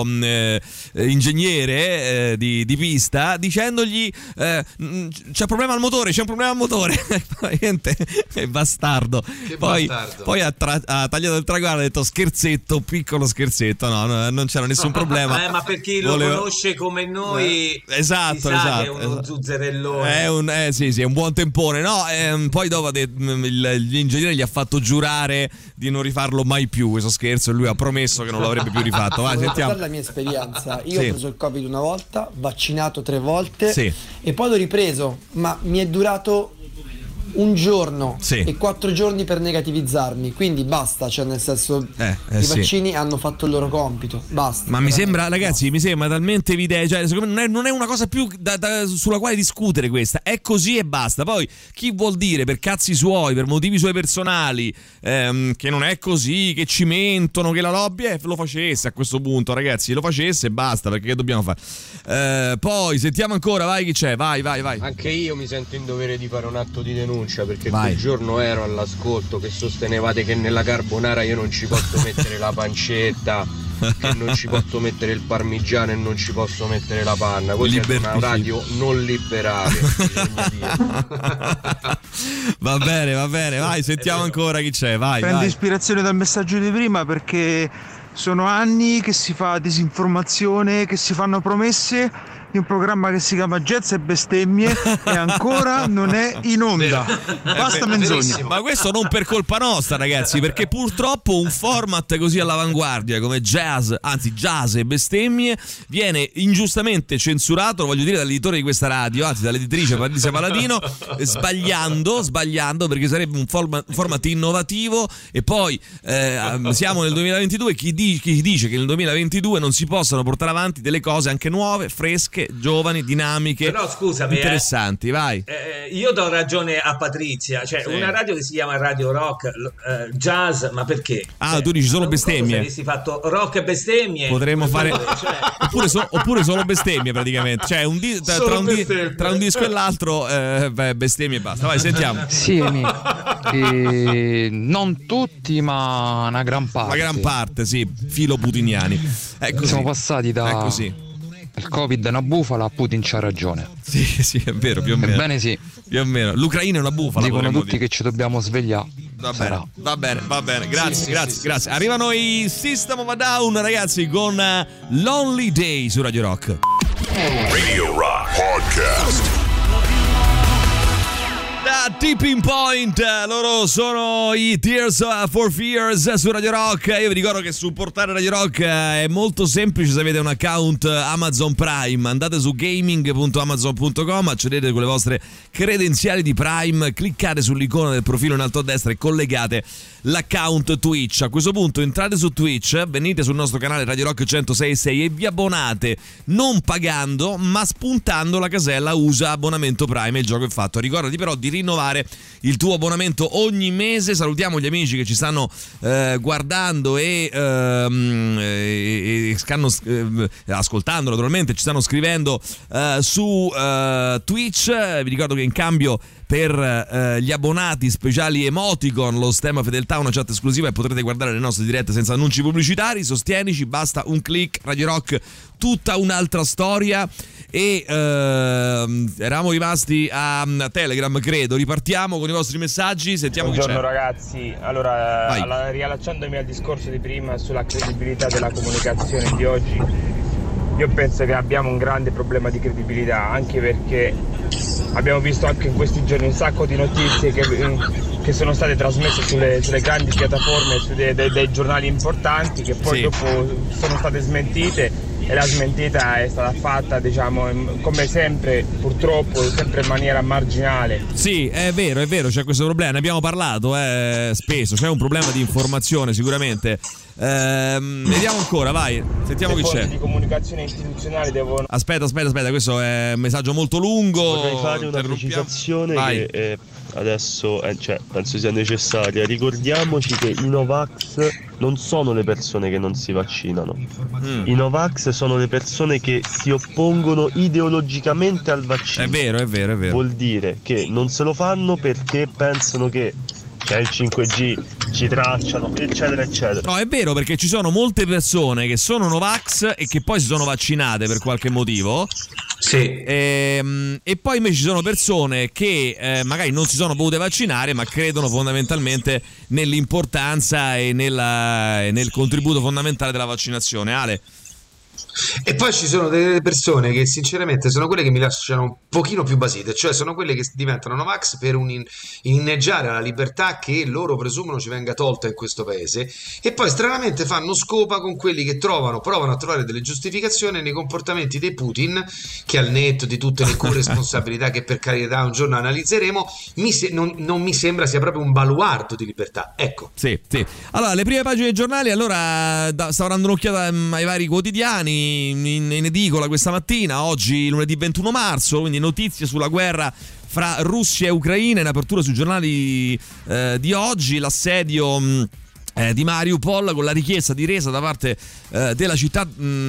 Speaker 3: ingegnere di pista, dicendogli c'è un problema al motore, niente, è bastardo. Poi ha tagliato il traguardo, ha detto scherzetto, piccolo scherzetto, no, non c'era nessun problema.
Speaker 6: Ma per chi lo conosce come noi,
Speaker 3: esatto,
Speaker 6: è uno zuzzerellone.
Speaker 3: Sì, è un buon tempone, no? Poi dopo l'ingegnere gli ha fatto giurare di non rifarlo mai più questo scherzo, e lui ha promesso che non lo avrebbe più rifatto. Vai, sentiamo.
Speaker 16: Per la mia esperienza, io ho preso il Covid una volta, vaccinato 3 volte, e poi l'ho ripreso, ma mi è durato un giorno e 4 giorni per negativizzarmi, quindi basta, cioè nel senso i vaccini hanno fatto il loro compito, basta.
Speaker 3: Ma mi sembra, ragazzi, mi sembra talmente evidente, cioè, secondo me non è una cosa più sulla quale discutere questa, è così e basta. Poi chi vuol dire per cazzi suoi, per motivi suoi personali, che non è così, che ci mentono, che la lobby lo facesse a questo punto, ragazzi, lo facesse e basta, perché che dobbiamo fare? Poi sentiamo ancora, vai, chi c'è? Vai.
Speaker 10: Anche io mi sento in dovere di fare un atto di denuncia, perché quel giorno ero all'ascolto che sostenevate che nella carbonara io non ci posso mettere la pancetta, che non ci posso mettere il parmigiano e non ci posso mettere la panna. Questa è una radio non liberale, bisogna dire.
Speaker 3: Va bene, vai, sentiamo ancora chi c'è, vai.
Speaker 17: Prendo ispirazione dal messaggio di prima, perché sono anni che si fa disinformazione, che si fanno promesse di un programma che si chiama Jazz e Bestemmie e ancora non è in onda. Basta menzogna.
Speaker 3: Ma questo non per colpa nostra, ragazzi, perché purtroppo un format così all'avanguardia come Jazz e Bestemmie viene ingiustamente censurato, voglio dire, dall'editore di questa radio, anzi dall'editrice Patrizia Paladino, sbagliando, perché sarebbe un format innovativo. E poi siamo nel 2022, chi dice che nel 2022 non si possano portare avanti delle cose anche nuove, fresche, giovani, dinamiche,
Speaker 6: però scusami,
Speaker 3: interessanti, vai.
Speaker 6: Io do ragione a Patrizia, cioè una radio che si chiama Radio Rock, Jazz, ma perché?
Speaker 3: Tu dici solo bestemmie?
Speaker 6: Se avessi fatto rock e bestemmie
Speaker 3: potremmo fare oppure solo bestemmie, praticamente, cioè tra un disco e l'altro bestemmie e basta. Vai, sentiamo.
Speaker 12: Sì, non tutti, ma una gran parte.
Speaker 3: Sì, filo putiniani.
Speaker 12: Siamo passati da il Covid è una bufala, a Putin c'ha ragione.
Speaker 3: Sì, è vero, più o meno.
Speaker 12: Ebbene sì.
Speaker 3: Più o meno. L'Ucraina è una bufala.
Speaker 12: Dicono tutti che ci dobbiamo svegliare.
Speaker 3: Va bene. Grazie. Arrivano i System of a Down, ragazzi, con Lonely Day su Radio Rock.
Speaker 2: Radio Rock Podcast.
Speaker 3: Da Tipping Point, loro sono i Tears for Fears su Radio Rock. Io vi ricordo che supportare Radio Rock è molto semplice se avete un account Amazon Prime. Andate su gaming.amazon.com, accedete con le vostre credenziali di Prime, cliccate sull'icona del profilo in alto a destra e collegate l'account Twitch. A questo punto entrate su Twitch, venite sul nostro canale Radio Rock 106.6 e vi abbonate non pagando ma spuntando la casella usa abbonamento Prime e il gioco è fatto. Ricordati però di rinnovare il tuo abbonamento ogni mese. Salutiamo gli amici che ci stanno guardando e stanno ascoltando, naturalmente ci stanno scrivendo su Twitch. Vi ricordo che in cambio per gli abbonati speciali emoticon, lo stemma fedeltà, una chat esclusiva e potrete guardare le nostre dirette senza annunci pubblicitari. Sostienici, basta un click. Radio Rock, tutta un'altra storia. E eravamo rimasti a Telegram, credo. Ripartiamo con i vostri messaggi, sentiamo.
Speaker 10: Buongiorno ragazzi, allora riallacciandomi al discorso di prima sulla credibilità della comunicazione di oggi, io penso che abbiamo un grande problema di credibilità, anche perché abbiamo visto anche in questi giorni un sacco di notizie che sono state trasmesse sulle grandi piattaforme, dei giornali importanti, che poi dopo sono state smentite, e la smentita è stata fatta, diciamo, come sempre, purtroppo, sempre in maniera marginale.
Speaker 3: Sì, è vero, c'è questo problema, ne abbiamo parlato spesso, c'è un problema di informazione sicuramente. Vediamo ancora, vai, sentiamo chi c'è.
Speaker 10: Di comunicazione istituzionale devono...
Speaker 3: Aspetta, questo è un messaggio molto lungo.
Speaker 18: Vorrei fare una precisazione che adesso penso sia necessaria. Ricordiamoci che i Novax non sono le persone che non si vaccinano. I Novax sono le persone che si oppongono ideologicamente al vaccino.
Speaker 3: È vero.
Speaker 18: Vuol dire che non se lo fanno perché pensano che c'è il 5G, ci tracciano, eccetera eccetera.
Speaker 3: No, è vero, perché ci sono molte persone che sono Novax e che poi si sono vaccinate per qualche motivo.
Speaker 4: Sì.
Speaker 3: E poi invece ci sono persone che magari non si sono volute vaccinare, ma credono fondamentalmente nell'importanza e nel contributo fondamentale della vaccinazione. Ale?
Speaker 4: E poi ci sono delle persone che sinceramente sono quelle che mi lasciano un pochino più basite, cioè sono quelle che diventano Novax per inneggiare alla libertà che loro presumono ci venga tolta in questo paese, e poi stranamente fanno scopa con quelli che provano a trovare delle giustificazioni nei comportamenti dei Putin, che al netto di tutte le corresponsabilità che per carità un giorno analizzeremo, non mi sembra sia proprio un baluardo di libertà. Ecco.
Speaker 3: Sì. Allora, le prime pagine dei giornali, allora stavo dando un'occhiata ai vari quotidiani in edicola questa mattina, oggi lunedì 21 marzo, quindi notizie sulla guerra fra Russia e Ucraina in apertura sui giornali di oggi, l'assedio di Mariupol con la richiesta di resa da parte della città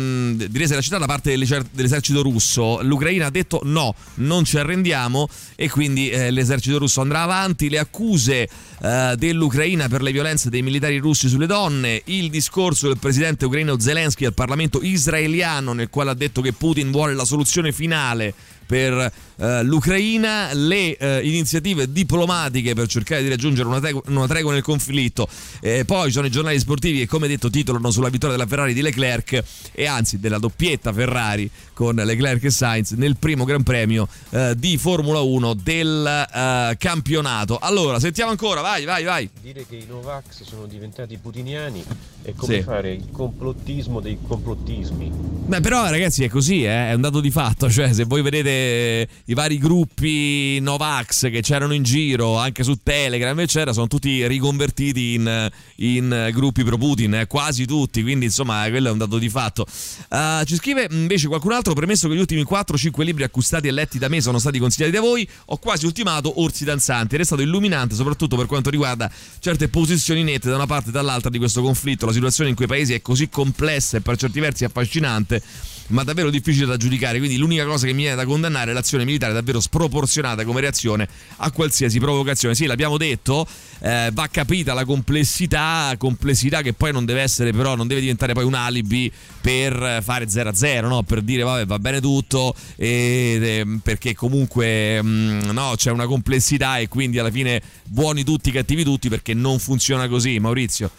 Speaker 3: da parte dell'esercito russo. L'Ucraina ha detto no, non ci arrendiamo, e quindi l'esercito russo andrà avanti. Le accuse dell'Ucraina per le violenze dei militari russi sulle donne, il discorso del presidente ucraino Zelensky al Parlamento israeliano, nel quale ha detto che Putin vuole la soluzione finale per l'Ucraina, le iniziative diplomatiche per cercare di raggiungere una tregua nel conflitto. Poi ci sono i giornali sportivi che, come detto, titolano sulla vittoria della Ferrari di Leclerc, e anzi della doppietta Ferrari con Leclerc e Sainz nel primo Gran Premio di Formula 1 del campionato. Allora, sentiamo ancora, vai.
Speaker 18: Dire che i Novax sono diventati putiniani è come fare il complottismo dei complottismi.
Speaker 3: Beh, però ragazzi è così, è un dato di fatto, cioè se voi vedete i vari gruppi Novax che c'erano in giro anche su Telegram eccetera, sono tutti riconvertiti in gruppi pro Putin, quasi tutti, quindi insomma quello è un dato di fatto. Ci scrive invece qualcun altro: premesso che gli ultimi 4-5 libri acquistati e letti da me sono stati consigliati da voi, ho quasi ultimato Orsi Danzanti, è stato illuminante soprattutto per quanto riguarda certe posizioni nette da una parte e dall'altra di questo conflitto. La situazione in quei paesi è così complessa e per certi versi affascinante, ma davvero difficile da giudicare, quindi l'unica cosa che mi viene da condannare è l'azione militare davvero sproporzionata come reazione a qualsiasi provocazione. Sì, l'abbiamo detto, va capita la complessità che poi non deve essere, però non deve diventare poi un alibi per fare 0-0, no? Per dire vabbè, va bene tutto, perché comunque no, c'è una complessità e quindi alla fine buoni tutti, cattivi tutti, perché non funziona così. Maurizio?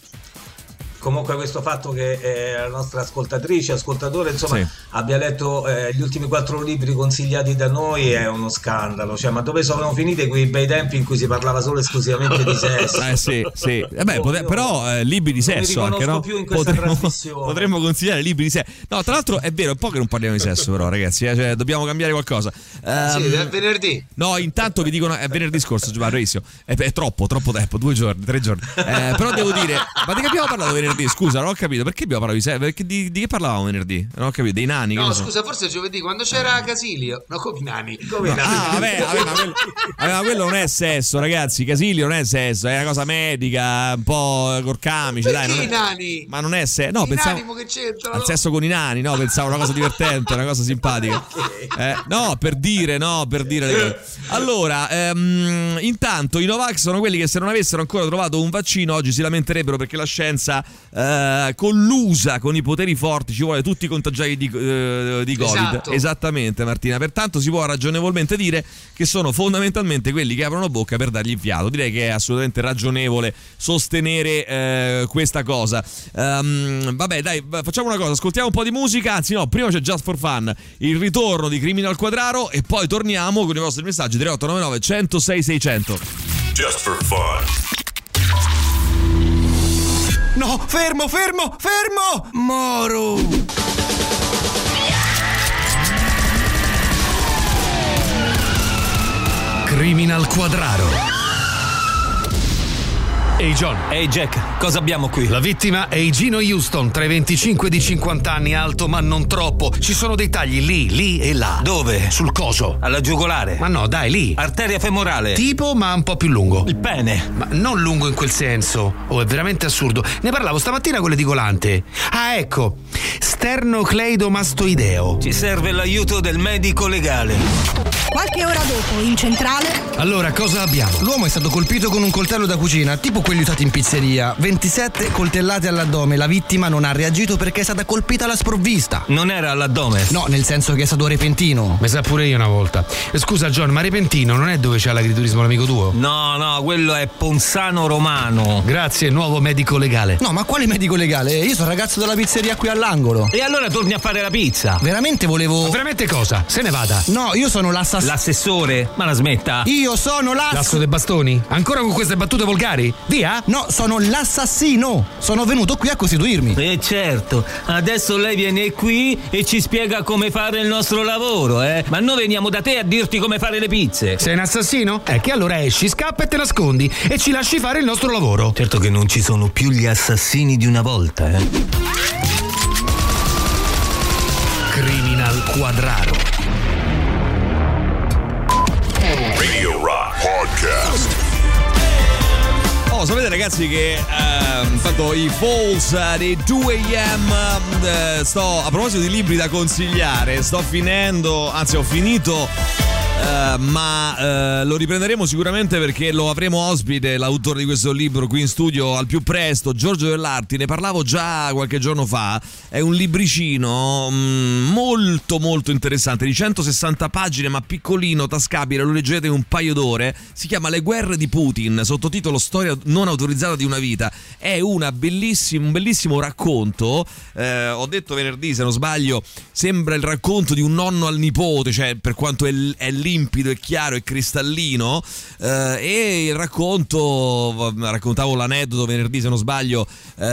Speaker 6: Comunque questo fatto che la nostra ascoltatore insomma abbia letto gli ultimi 4 libri consigliati da noi è uno scandalo, cioè, ma dove sono finiti quei bei tempi in cui si parlava solo esclusivamente di sesso?
Speaker 3: Sì. Però libri di sesso anche, no?
Speaker 6: Più in questa trasmissione.
Speaker 3: Potremmo consigliare libri di sesso. No, tra l'altro è vero, è un po' che non parliamo di sesso però, ragazzi, cioè, dobbiamo cambiare qualcosa.
Speaker 4: Sì, è venerdì.
Speaker 3: No, intanto vi dicono è venerdì scorso, bravissimo. È troppo tempo, 2 giorni, 3 giorni. Però devo dire, ma di che abbiamo parlato venerdì? Scusa, non ho capito, perché abbiamo parlato di sesso? Perché di che parlavamo venerdì? Non ho capito, dei nani?
Speaker 4: No, scusa, forse giovedì, quando c'era Casilio. No, come i nani.
Speaker 3: Ma quello non è sesso, ragazzi. Casilio non è sesso, è una cosa medica, un po' col camice,
Speaker 4: perché
Speaker 3: dai.
Speaker 4: I nani?
Speaker 3: Ma non è sesso. No, pensavo
Speaker 4: che c'entra,
Speaker 3: al sesso con i nani, no, pensavo una cosa divertente, una cosa simpatica. No, per dire. Allora, intanto i Novax sono quelli che se non avessero ancora trovato un vaccino oggi si lamenterebbero perché la scienza collusa con i poteri forti ci vuole tutti contagiati di Covid.
Speaker 4: Esatto.
Speaker 3: Esattamente, Martina. Pertanto si può ragionevolmente dire che sono fondamentalmente quelli che aprono bocca per dargli il fiato. Direi che è assolutamente ragionevole sostenere questa cosa. Vabbè, dai, facciamo una cosa, ascoltiamo un po' di musica. Anzi no, prima c'è Just for Fun, il ritorno di Criminal Quadraro, e poi torniamo con i vostri messaggi 3899 106 600.
Speaker 2: Just for Fun.
Speaker 19: No, fermo! Moro!
Speaker 1: Criminal Quadraro.
Speaker 19: Ehi John.
Speaker 20: Ehi Jack, cosa abbiamo qui?
Speaker 19: La vittima è Gino Houston, tra i 25 e i 50 anni, alto ma non troppo. Ci sono dei tagli lì e là.
Speaker 20: Dove?
Speaker 19: Sul coso.
Speaker 20: Alla giugolare?
Speaker 19: Ma no, dai, lì.
Speaker 20: Arteria femorale?
Speaker 19: Tipo, ma un po' più lungo.
Speaker 20: Il pene?
Speaker 19: Ma non lungo in quel senso. Oh, è veramente assurdo. Ne parlavo stamattina con l'edicolante. Ah, ecco. Sternocleidomastoideo.
Speaker 20: Ci serve l'aiuto del medico legale.
Speaker 21: Qualche ora dopo, in centrale.
Speaker 19: Allora, cosa abbiamo?
Speaker 22: L'uomo è stato colpito con un coltello da cucina, tipo quelli usati in pizzeria. 27 coltellate all'addome. La vittima non ha reagito perché è stata colpita alla sprovvista.
Speaker 20: Non era all'addome?
Speaker 22: No, nel senso che è stato repentino.
Speaker 19: Mi sa pure io una volta. Scusa John, ma repentino non è dove c'è l'agriturismo l'amico tuo?
Speaker 20: No, quello è Ponsano Romano.
Speaker 19: Grazie, nuovo medico legale.
Speaker 22: No, ma quale medico legale? Io sono il ragazzo della pizzeria qui all'angolo.
Speaker 20: E allora torni a fare la pizza?
Speaker 22: Veramente volevo...
Speaker 19: Ma veramente cosa? Se ne vada.
Speaker 22: No, io sono
Speaker 20: l'assessore? Ma la smetta?
Speaker 22: Io sono
Speaker 19: l'asso dei bastoni? Ancora con queste battute volgari? Via?
Speaker 22: No, sono l'assassino. Sono venuto qui a costituirmi.
Speaker 20: Certo, adesso lei viene qui e ci spiega come fare il nostro lavoro, Ma noi veniamo da te a dirti come fare le pizze.
Speaker 19: Sei un assassino? Che allora esci, scappa e te nascondi e ci lasci fare il nostro lavoro.
Speaker 20: Certo che non ci sono più gli assassini di una volta,
Speaker 19: Criminal Quadraro.
Speaker 2: Radio Rock Podcast.
Speaker 3: Sapete ragazzi che intanto i Falls dei 2AM, a proposito di libri da consigliare, ho finito, ma lo riprenderemo sicuramente perché lo avremo ospite, l'autore di questo libro, qui in studio al più presto, Giorgio Dell'Arti. Ne parlavo già qualche giorno fa. È un libricino molto molto interessante, di 160 pagine, ma piccolino, tascabile, lo leggete in un paio d'ore. Si chiama Le guerre di Putin, sottotitolo Storia non autorizzata di una vita. È un bellissimo racconto. Ho detto venerdì, se non sbaglio, sembra il racconto di un nonno al nipote, cioè per quanto è limpido e chiaro e cristallino, e il raccontavo l'aneddoto venerdì, se non sbaglio,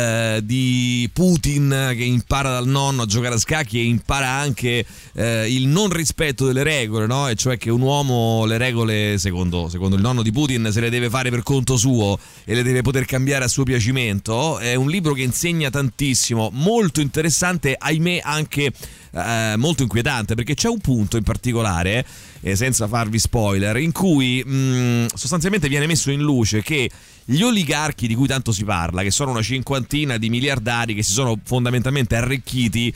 Speaker 3: di Putin che impara dal nonno a giocare a scacchi e impara anche il non rispetto delle regole, no? E cioè che un uomo le regole, secondo il nonno di Putin, se le deve fare per conto suo e le deve poter cambiare a suo piacimento. È un libro che insegna tantissimo, molto interessante, ahimè anche molto inquietante, perché c'è un punto in particolare, senza farvi spoiler, in cui sostanzialmente viene messo in luce che gli oligarchi di cui tanto si parla, che sono una cinquantina di miliardari che si sono fondamentalmente arricchiti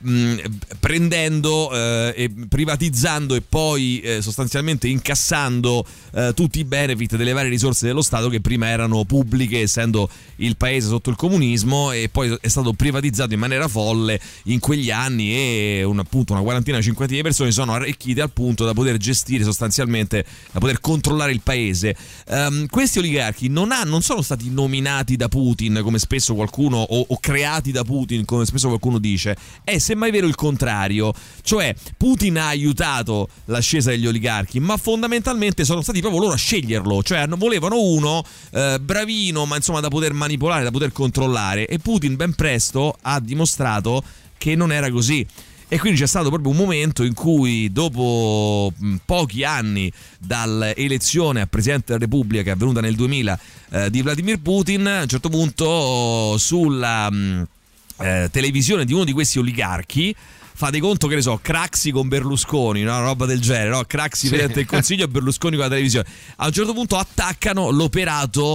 Speaker 3: prendendo e privatizzando e poi sostanzialmente incassando tutti i benefit delle varie risorse dello Stato che prima erano pubbliche, essendo il paese sotto il comunismo, e poi è stato privatizzato in maniera folle in quegli anni, e una quarantina, cinquantina di persone sono arricchite al punto da poter gestire sostanzialmente, da poter controllare il paese. Questi oligarchi non sono stati nominati da Putin, come spesso qualcuno, o creati da Putin, come spesso qualcuno dice. È semmai vero il contrario, cioè Putin ha aiutato l'ascesa degli oligarchi, ma fondamentalmente sono stati proprio loro a sceglierlo, cioè volevano uno bravino, ma insomma da poter manipolare, da poter controllare, e Putin ben presto ha dimostrato che non era così. E quindi c'è stato proprio un momento in cui, dopo pochi anni dall'elezione a Presidente della Repubblica che è avvenuta nel 2000 di Vladimir Putin, a un certo punto sulla televisione di uno di questi oligarchi, fate conto, che ne so, Craxi con Berlusconi, no? Una roba del genere, no? Craxi Presidente del Consiglio e Berlusconi con la televisione. A un certo punto attaccano l'operato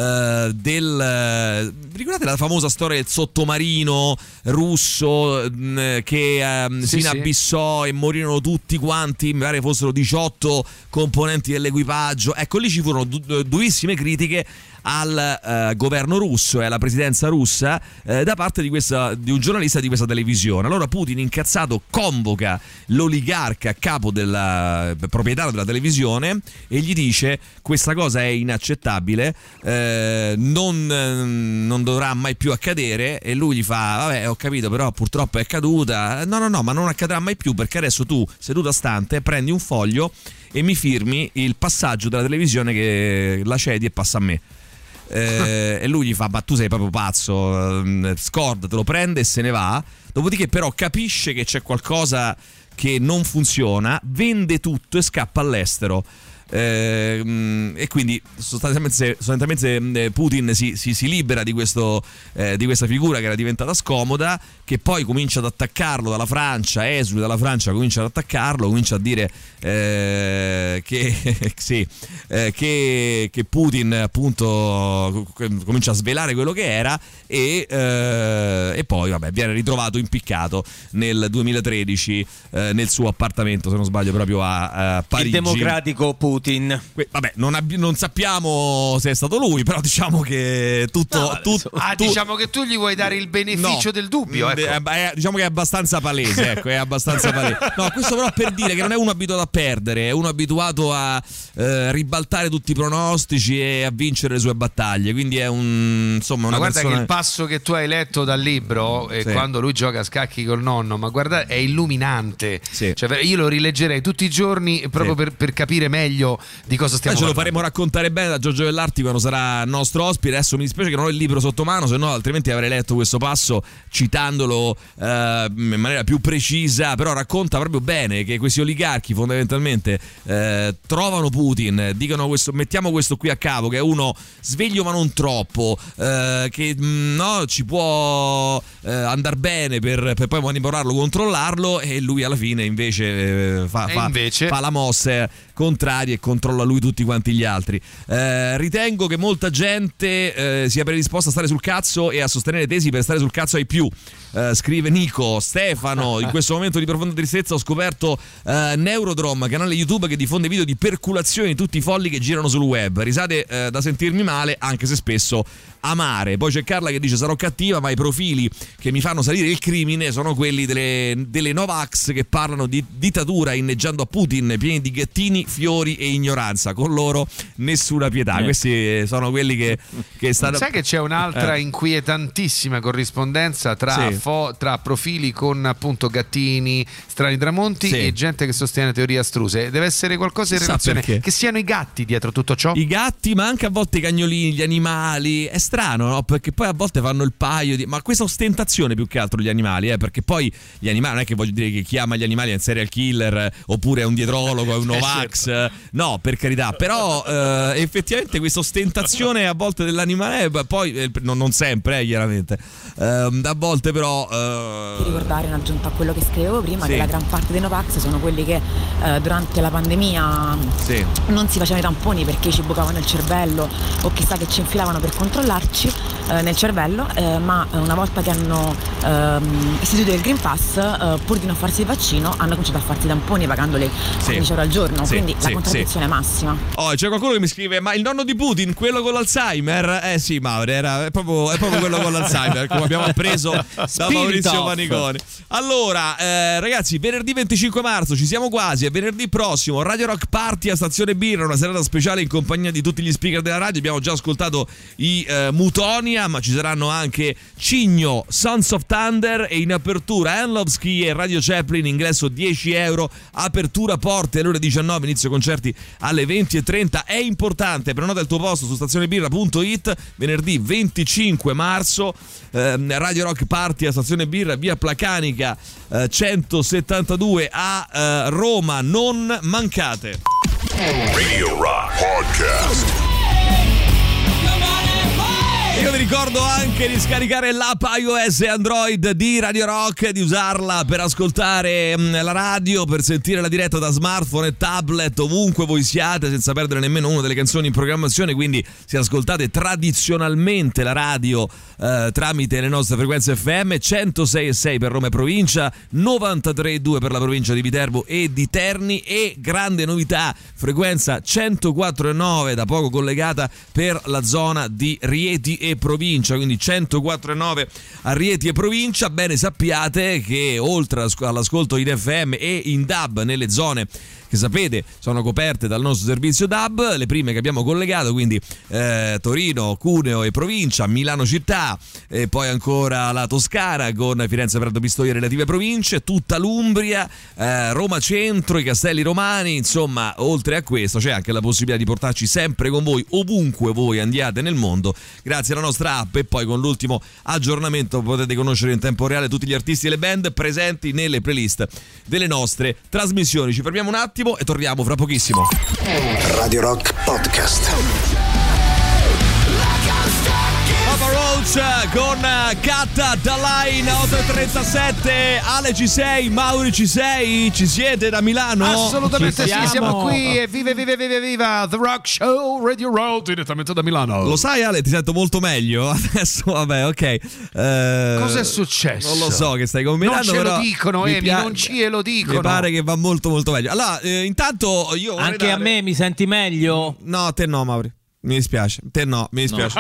Speaker 3: ricordate la famosa storia del sottomarino russo che si inabissò e morirono tutti quanti, mi pare fossero 18 componenti dell'equipaggio. Ecco, lì ci furono durissime critiche al governo russo e alla presidenza russa da parte di un giornalista di questa televisione. Allora Putin, incazzato, convoca l'oligarca, capo del proprietario della televisione, e gli dice: questa cosa è inaccettabile, non dovrà mai più accadere. E lui gli fa: vabbè, ho capito, però purtroppo è accaduta. No, ma non accadrà mai più, perché adesso tu, seduta stante, prendi un foglio e mi firmi il passaggio della televisione, che la cedi e passa a me. E lui gli fa: ma tu sei proprio pazzo, scordatelo. Prende e se ne va. Dopodiché però capisce che c'è qualcosa che non funziona, vende tutto e scappa all'estero. e quindi sostanzialmente Putin si libera di questa figura che era diventata scomoda, che poi comincia ad attaccarlo dalla Francia, esule dalla Francia, comincia ad attaccarlo, comincia a dire che Putin appunto comincia a svelare quello che era e poi viene ritrovato impiccato nel 2013 nel suo appartamento, se non sbaglio proprio a Parigi.
Speaker 7: Il democratico Putin.
Speaker 3: Non sappiamo se è stato lui, però diciamo che
Speaker 8: diciamo che tu gli vuoi dare il beneficio del dubbio, ecco.
Speaker 3: Diciamo che è abbastanza palese, ecco, è abbastanza palese. No, questo però per dire che non è uno abituato a perdere, è uno abituato a ribaltare tutti i pronostici e a vincere le sue battaglie, quindi è una
Speaker 8: guarda
Speaker 3: persona...
Speaker 8: che il passo che tu hai letto dal libro quando lui gioca a scacchi col nonno, ma guarda, è illuminante, cioè, io lo rileggerei tutti i giorni proprio per capire meglio di cosa stiamo parlando.
Speaker 3: Ce lo faremo raccontare bene da Giorgio Vellarti quando sarà nostro ospite. Adesso mi dispiace che non ho il libro sotto mano, se no altrimenti avrei letto questo passo citandolo in maniera più precisa, però racconta proprio bene che questi oligarchi fondamentalmente trovano Putin, dicono mettiamo questo qui a capo, che è uno sveglio ma non troppo, che ci può andare bene per poi manipolarlo, controllarlo, e lui alla fine invece fa la mossa contraria e controlla lui tutti quanti gli altri. Ritengo che molta gente sia predisposta a stare sul cazzo e a sostenere tesi per stare sul cazzo ai più. Scrive Nico. Stefano: in questo momento di profonda tristezza ho scoperto Neurodrom, canale YouTube che diffonde video di perculazioni di tutti i folli che girano sul web. Risate da sentirmi male, anche se spesso amare. Poi c'è Carla che dice: sarò cattiva, ma i profili che mi fanno salire il crimine sono quelli delle Novax che parlano di dittatura inneggiando a Putin, pieni di gattini, fiori e ignoranza. Con loro nessuna pietà. Questi sono quelli che stanno...
Speaker 8: Sai che c'è un'altra inquietantissima corrispondenza tra profili con appunto gattini, strani tramonti e gente che sostiene teorie astruse. Deve essere qualcosa in relazione che siano i gatti dietro tutto ciò.
Speaker 3: I gatti, ma anche a volte i cagnolini, gli animali. È strano, no? Perché poi a volte fanno il paio ma questa ostentazione più che altro gli animali, perché poi gli animali, non è che voglio dire che chi ama gli animali è un serial killer oppure è un dietrologo, è un Novax, no, per carità, però effettivamente questa ostentazione a volte dell'animale, poi non sempre, chiaramente, a volte però
Speaker 23: di ricordare, in aggiunta a quello che scrivevo prima, che la gran parte dei Novax sono quelli che durante la pandemia non si facevano i tamponi perché ci bucavano il cervello o chissà che ci infilavano per controllarci nel cervello, ma una volta che hanno istituito il Green Pass, pur di non farsi il vaccino, hanno cominciato a farsi i tamponi pagandoli 15 euro al giorno, quindi la contraddizione massima.
Speaker 3: C'è qualcuno che mi scrive: ma il nonno di Putin, quello con l'Alzheimer? Sì, Mauro, è proprio quello con l'Alzheimer, come abbiamo appreso da Maurizio Paniconi. Allora, ragazzi, venerdì 25 marzo ci siamo quasi, è venerdì prossimo, Radio Rock Party a Stazione Birra, una serata speciale in compagnia di tutti gli speaker della radio. Abbiamo già ascoltato i Mutonia, ma ci saranno anche Cigno, Sons of Thunder, e in apertura Enlovski e Radio Chaplin, ingresso 10 euro, apertura porte alle ore 19, inizio concerti alle 20:30. È importante, prenota il tuo posto su stazionebirra.it. venerdì 25 marzo, Radio Rock Party a Stazione Birra, via Placanica 172 a Roma, non mancate.
Speaker 2: Radio Rock Podcast.
Speaker 3: Io vi ricordo anche di scaricare l'app iOS e Android di Radio Rock, di usarla per ascoltare la radio, per sentire la diretta da smartphone e tablet ovunque voi siate, senza perdere nemmeno una delle canzoni in programmazione. Quindi se ascoltate tradizionalmente la radio tramite le nostre frequenze FM, 106.6 per Roma e provincia, 93.2 per la provincia di Viterbo e di Terni, e grande novità, frequenza 104.9 da poco collegata per la zona di Rieti e provincia, quindi 104.9 a Rieti e provincia. Bene, sappiate che oltre all'ascolto in FM e in DAB nelle zone che sapete sono coperte dal nostro servizio DAB, le prime che abbiamo collegato, quindi Torino, Cuneo e provincia, Milano città, e poi ancora la Toscana con Firenze, Prato, Pistoia e relative province, tutta l'Umbria, Roma centro, i Castelli Romani. Insomma, oltre a questo c'è anche la possibilità di portarci sempre con voi ovunque voi andiate nel mondo, grazie alla nostra app, e poi con l'ultimo aggiornamento potete conoscere in tempo reale tutti gli artisti e le band presenti nelle playlist delle nostre trasmissioni. Ci fermiamo un attimo e torniamo fra pochissimo.
Speaker 1: Radio Rock Podcast.
Speaker 3: Papa Roach con Cat the Line 8:37. Ale, ci sei? Mauri, ci sei? Ci siete da Milano?
Speaker 8: Assolutamente sì, siamo qui e viva The Rock Show Radio Road direttamente da Milano.
Speaker 3: Lo sai, Ale, ti sento molto meglio adesso. Vabbè, ok.
Speaker 8: Cos'è successo?
Speaker 3: Non lo so che stai combinando.
Speaker 8: Non ce lo dicono, non ce lo dicono.
Speaker 3: Mi pare che va molto molto meglio. Allora, intanto io
Speaker 20: anche a me mi senti meglio?
Speaker 3: No, te no, Mauri. Mi dispiace, te no, mi dispiace.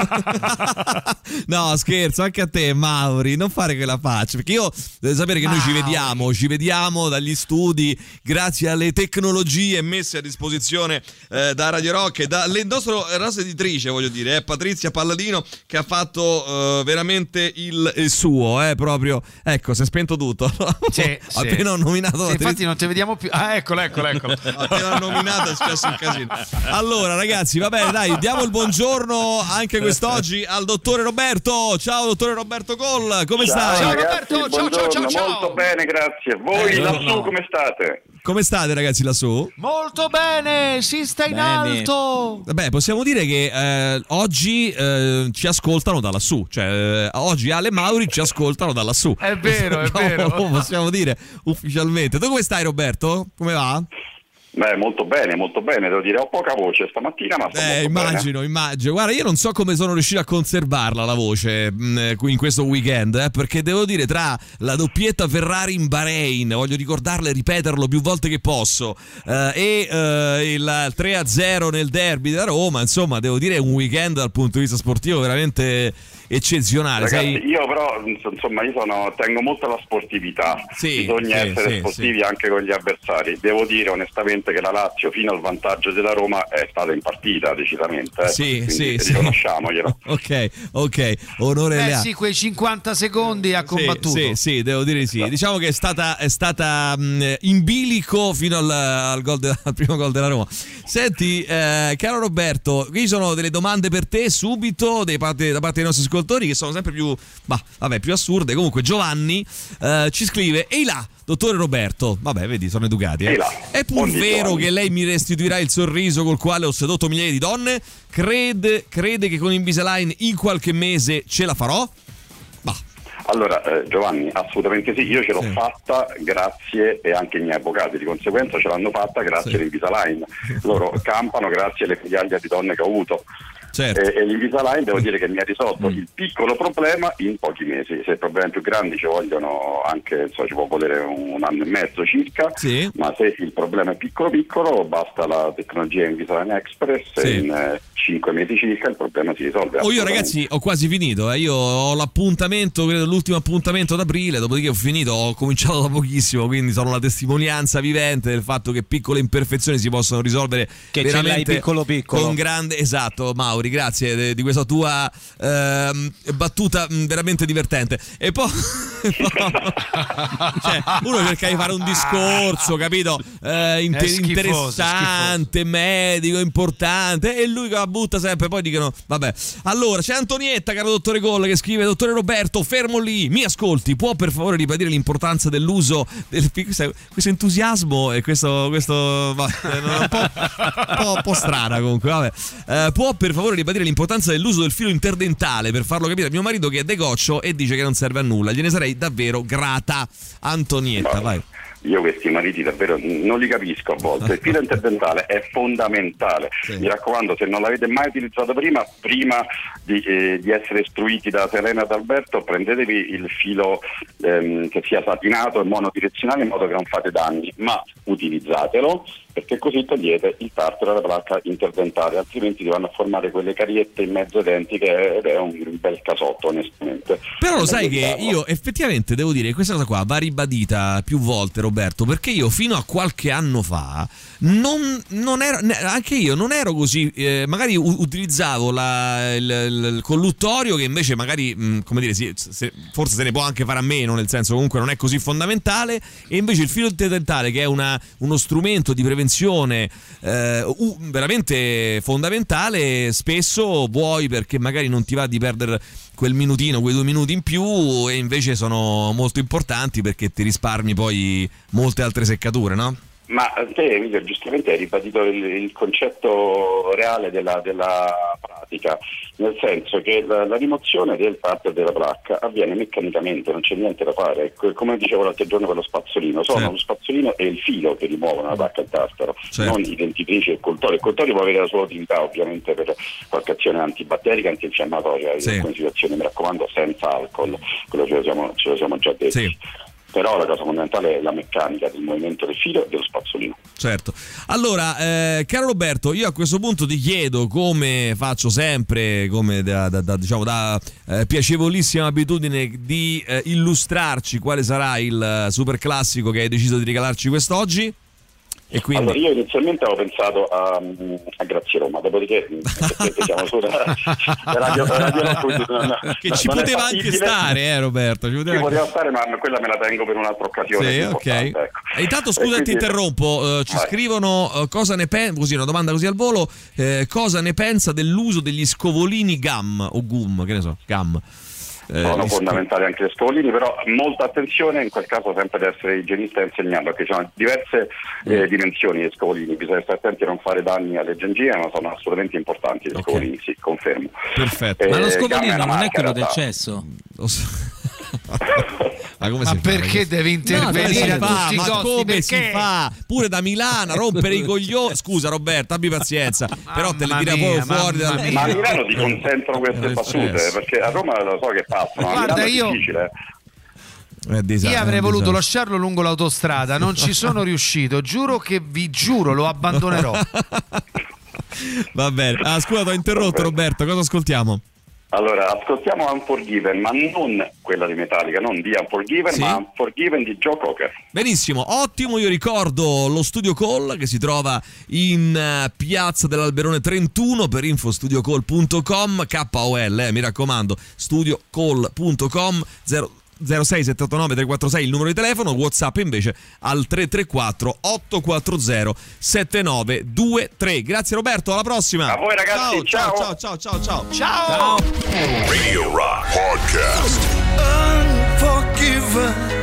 Speaker 3: No, scherzo, anche a te, Mauri, non fare quella faccia, perché io devo sapere che noi ci vediamo dagli studi grazie alle tecnologie messe a disposizione da Radio Rock e dalle nostre editrice, voglio dire, Patrizia Palladino, che ha fatto veramente il suo, proprio, ecco, si è spento tutto.
Speaker 8: Sì,
Speaker 3: appena ho nominato,
Speaker 8: infatti non ti vediamo più. Eccolo.
Speaker 3: Appena ho nominato è successo un casino. Allora, ragazzi, va bene. Dai, diamo il buongiorno anche quest'oggi al dottore Roberto. Ciao dottore Roberto Coll, come stai?
Speaker 8: Ciao Roberto, ciao.
Speaker 5: Molto bene, grazie. Voi lassù come state?
Speaker 3: Come state ragazzi lassù?
Speaker 8: Molto bene, si sta in alto.
Speaker 3: Vabbè, possiamo dire che oggi ci ascoltano da lassù, cioè oggi Ale e Mauri ci ascoltano da lassù.
Speaker 8: È vero.
Speaker 3: Possiamo dire ufficialmente. Tu come stai Roberto? Come va?
Speaker 5: Beh, molto bene, devo dire, ho poca voce stamattina, ma
Speaker 3: immagino. Guarda, io non so come sono riuscito a conservarla la voce in questo weekend, perché devo dire, tra la doppietta Ferrari in Bahrain, voglio ricordarla e ripeterlo più volte che posso, e il 3-0 nel derby da Roma, insomma, devo dire è un weekend dal punto di vista sportivo veramente eccezionale.
Speaker 5: Ragazzi, io però insomma tengo molto alla sportività, bisogna essere sportivi anche con gli avversari. Devo dire onestamente che la Lazio fino al vantaggio della Roma è stata in partita decisamente, riconosciamoglielo.
Speaker 3: ok, onore
Speaker 8: sì, quei 50 secondi ha combattuto.
Speaker 3: Sì, devo dire sì. Diciamo che è stata in bilico fino al primo gol della Roma. Senti, caro Roberto, qui sono delle domande per te subito da parte dei nostri ascoltatori, che sono sempre più assurde. Comunque Giovanni ci scrive: ehi là, dottore Roberto, vabbè, vedi, sono educati. È pur vero che lei mi restituirà il sorriso col quale ho sedotto migliaia di donne? Crede che con Invisalign in qualche mese ce la farò?
Speaker 5: Allora Giovanni, assolutamente sì, io ce l'ho fatta grazie, e anche i miei avvocati di conseguenza ce l'hanno fatta grazie all'Invisalign. Loro campano grazie alle migliaia di donne che ho avuto.
Speaker 3: Certo.
Speaker 5: E l'Invisalign devo dire che mi ha risolto il piccolo problema in pochi mesi. Se i problemi più grandi ci vogliono anche, ci può volere un anno e mezzo circa, ma se il problema è piccolo basta la tecnologia Invisalign Express e in 5 mesi circa il problema si risolve.
Speaker 3: Io ragazzi ho quasi finito, io ho l'appuntamento, credo l'ultimo appuntamento ad aprile, dopodiché ho finito, ho cominciato da pochissimo, quindi sono la testimonianza vivente del fatto che piccole imperfezioni si possono risolvere
Speaker 20: che
Speaker 3: veramente
Speaker 20: ce l'hai piccolo
Speaker 3: con grande, esatto Mauri, grazie di questa tua battuta veramente divertente. E poi cioè, uno cerca di fare un discorso, capito, interessante, medico, importante, e lui la butta sempre, poi dicono vabbè. Allora c'è Antonietta, caro dottore Coll, che scrive: dottore Roberto, fermo lì, mi ascolti, può per favore ribadire l'importanza dell'uso del questo entusiasmo e questo un po' strana comunque, vabbè. Può per favore ribadire l'importanza dell'uso del filo interdentale per farlo capire a mio marito che è degoccio e dice che non serve a nulla, gliene sarei davvero grata. Antonietta, vai.
Speaker 5: Io questi mariti davvero non li capisco a volte. Il filo interdentale è fondamentale. Mi raccomando, se non l'avete mai utilizzato prima di essere istruiti da Serena e da Alberto, prendetevi il filo che sia satinato e monodirezionale in modo che non fate danni, ma utilizzatelo, perché così togliete il tartaro dalla placca interdentale, altrimenti si vanno a formare quelle cariette in mezzo ai denti ed è un bel casotto, onestamente.
Speaker 3: Però lo sai che io effettivamente devo dire che questa cosa qua va ribadita più volte, Roberto, perché io fino a qualche anno fa non ero, anche io non ero così, magari utilizzavo il colluttorio, che invece magari come dire forse se ne può anche fare a meno, nel senso comunque non è così fondamentale, e invece il filo interdentale, che è uno strumento di prevenzione prevenzione veramente fondamentale. Spesso vuoi perché magari non ti va di perdere quel minutino, quei 2 minuti in più, e invece sono molto importanti perché ti risparmi poi molte altre seccature, no?
Speaker 5: Ma te, Emilio, giustamente hai ribadito il concetto reale della pratica, nel senso che la rimozione del partner della placca avviene meccanicamente, non c'è niente da fare. Come dicevo l'altro giorno per lo spazzolino, sono lo spazzolino e il filo che rimuovono la placca al tartaro, non i dentitrici e il coltorio. Il coltorio può avere la sua utilità ovviamente per qualche azione antibatterica, antinfiammatoria, in alcune situazioni, mi raccomando, senza alcol, quello ce lo siamo già detti. Però la cosa fondamentale è la meccanica del movimento del filo e dello spazzolino.
Speaker 3: Certo. Allora, caro Roberto, io a questo punto ti chiedo, come faccio sempre, come da piacevolissima abitudine, di illustrarci quale sarà il super classico che hai deciso di regalarci quest'oggi. E quindi...
Speaker 5: Allora, io inizialmente avevo pensato a Grazie Roma, dopodiché siamo su Radio
Speaker 3: che ci poteva anche stare, Roberto. Ci
Speaker 5: poteva stare, ma quella me la tengo per un'altra occasione.
Speaker 3: Sì, ok. Ecco. E intanto, scusa, ti interrompo. Ci scrivono cosa ne pensa, così una domanda così al volo. Cosa ne pensa dell'uso degli scovolini gum o gum, che ne so, gum?
Speaker 5: Sono fondamentali anche le scovolini, però molta attenzione in quel caso, sempre ad essere igienista e insegnando, perché ci sono diverse dimensioni dei scovolini, bisogna stare attenti a non fare danni alle gengive, ma sono assolutamente importanti gli scovolini, sì, confermo.
Speaker 3: Perfetto.
Speaker 20: Ma lo scovolino non è quello del cesso?
Speaker 8: Ma perché deve intervenire a tutti i costi?
Speaker 3: Come
Speaker 8: perché?
Speaker 3: Si fa? Pure da Milano a rompere i coglioni. Scusa Roberto, abbi pazienza, però te le tira poi fuori dal...
Speaker 5: Ma a Milano ti consentono queste battute, perché a Roma lo so che passano.
Speaker 8: Guarda, io avrei voluto lasciarlo lungo l'autostrada, non ci sono riuscito, vi giuro, lo abbandonerò.
Speaker 3: Va bene. Scusa, ti ho interrotto, Roberto, cosa ascoltiamo?
Speaker 5: Allora, ascoltiamo Unforgiven, ma non quella di Metallica, non di Unforgiven, ma Unforgiven di Joe Cocker.
Speaker 3: Benissimo, ottimo. Io ricordo lo Studio Call che si trova in Piazza dell'Alberone 31, per info studiocall.com, KOL, mi raccomando, studiocall.com, 06789 346 il numero di telefono, WhatsApp invece al 334 840 7923. Grazie Roberto, alla prossima.
Speaker 5: A voi ragazzi,
Speaker 2: ciao. Radio Rock Podcast.
Speaker 9: Unforgiven.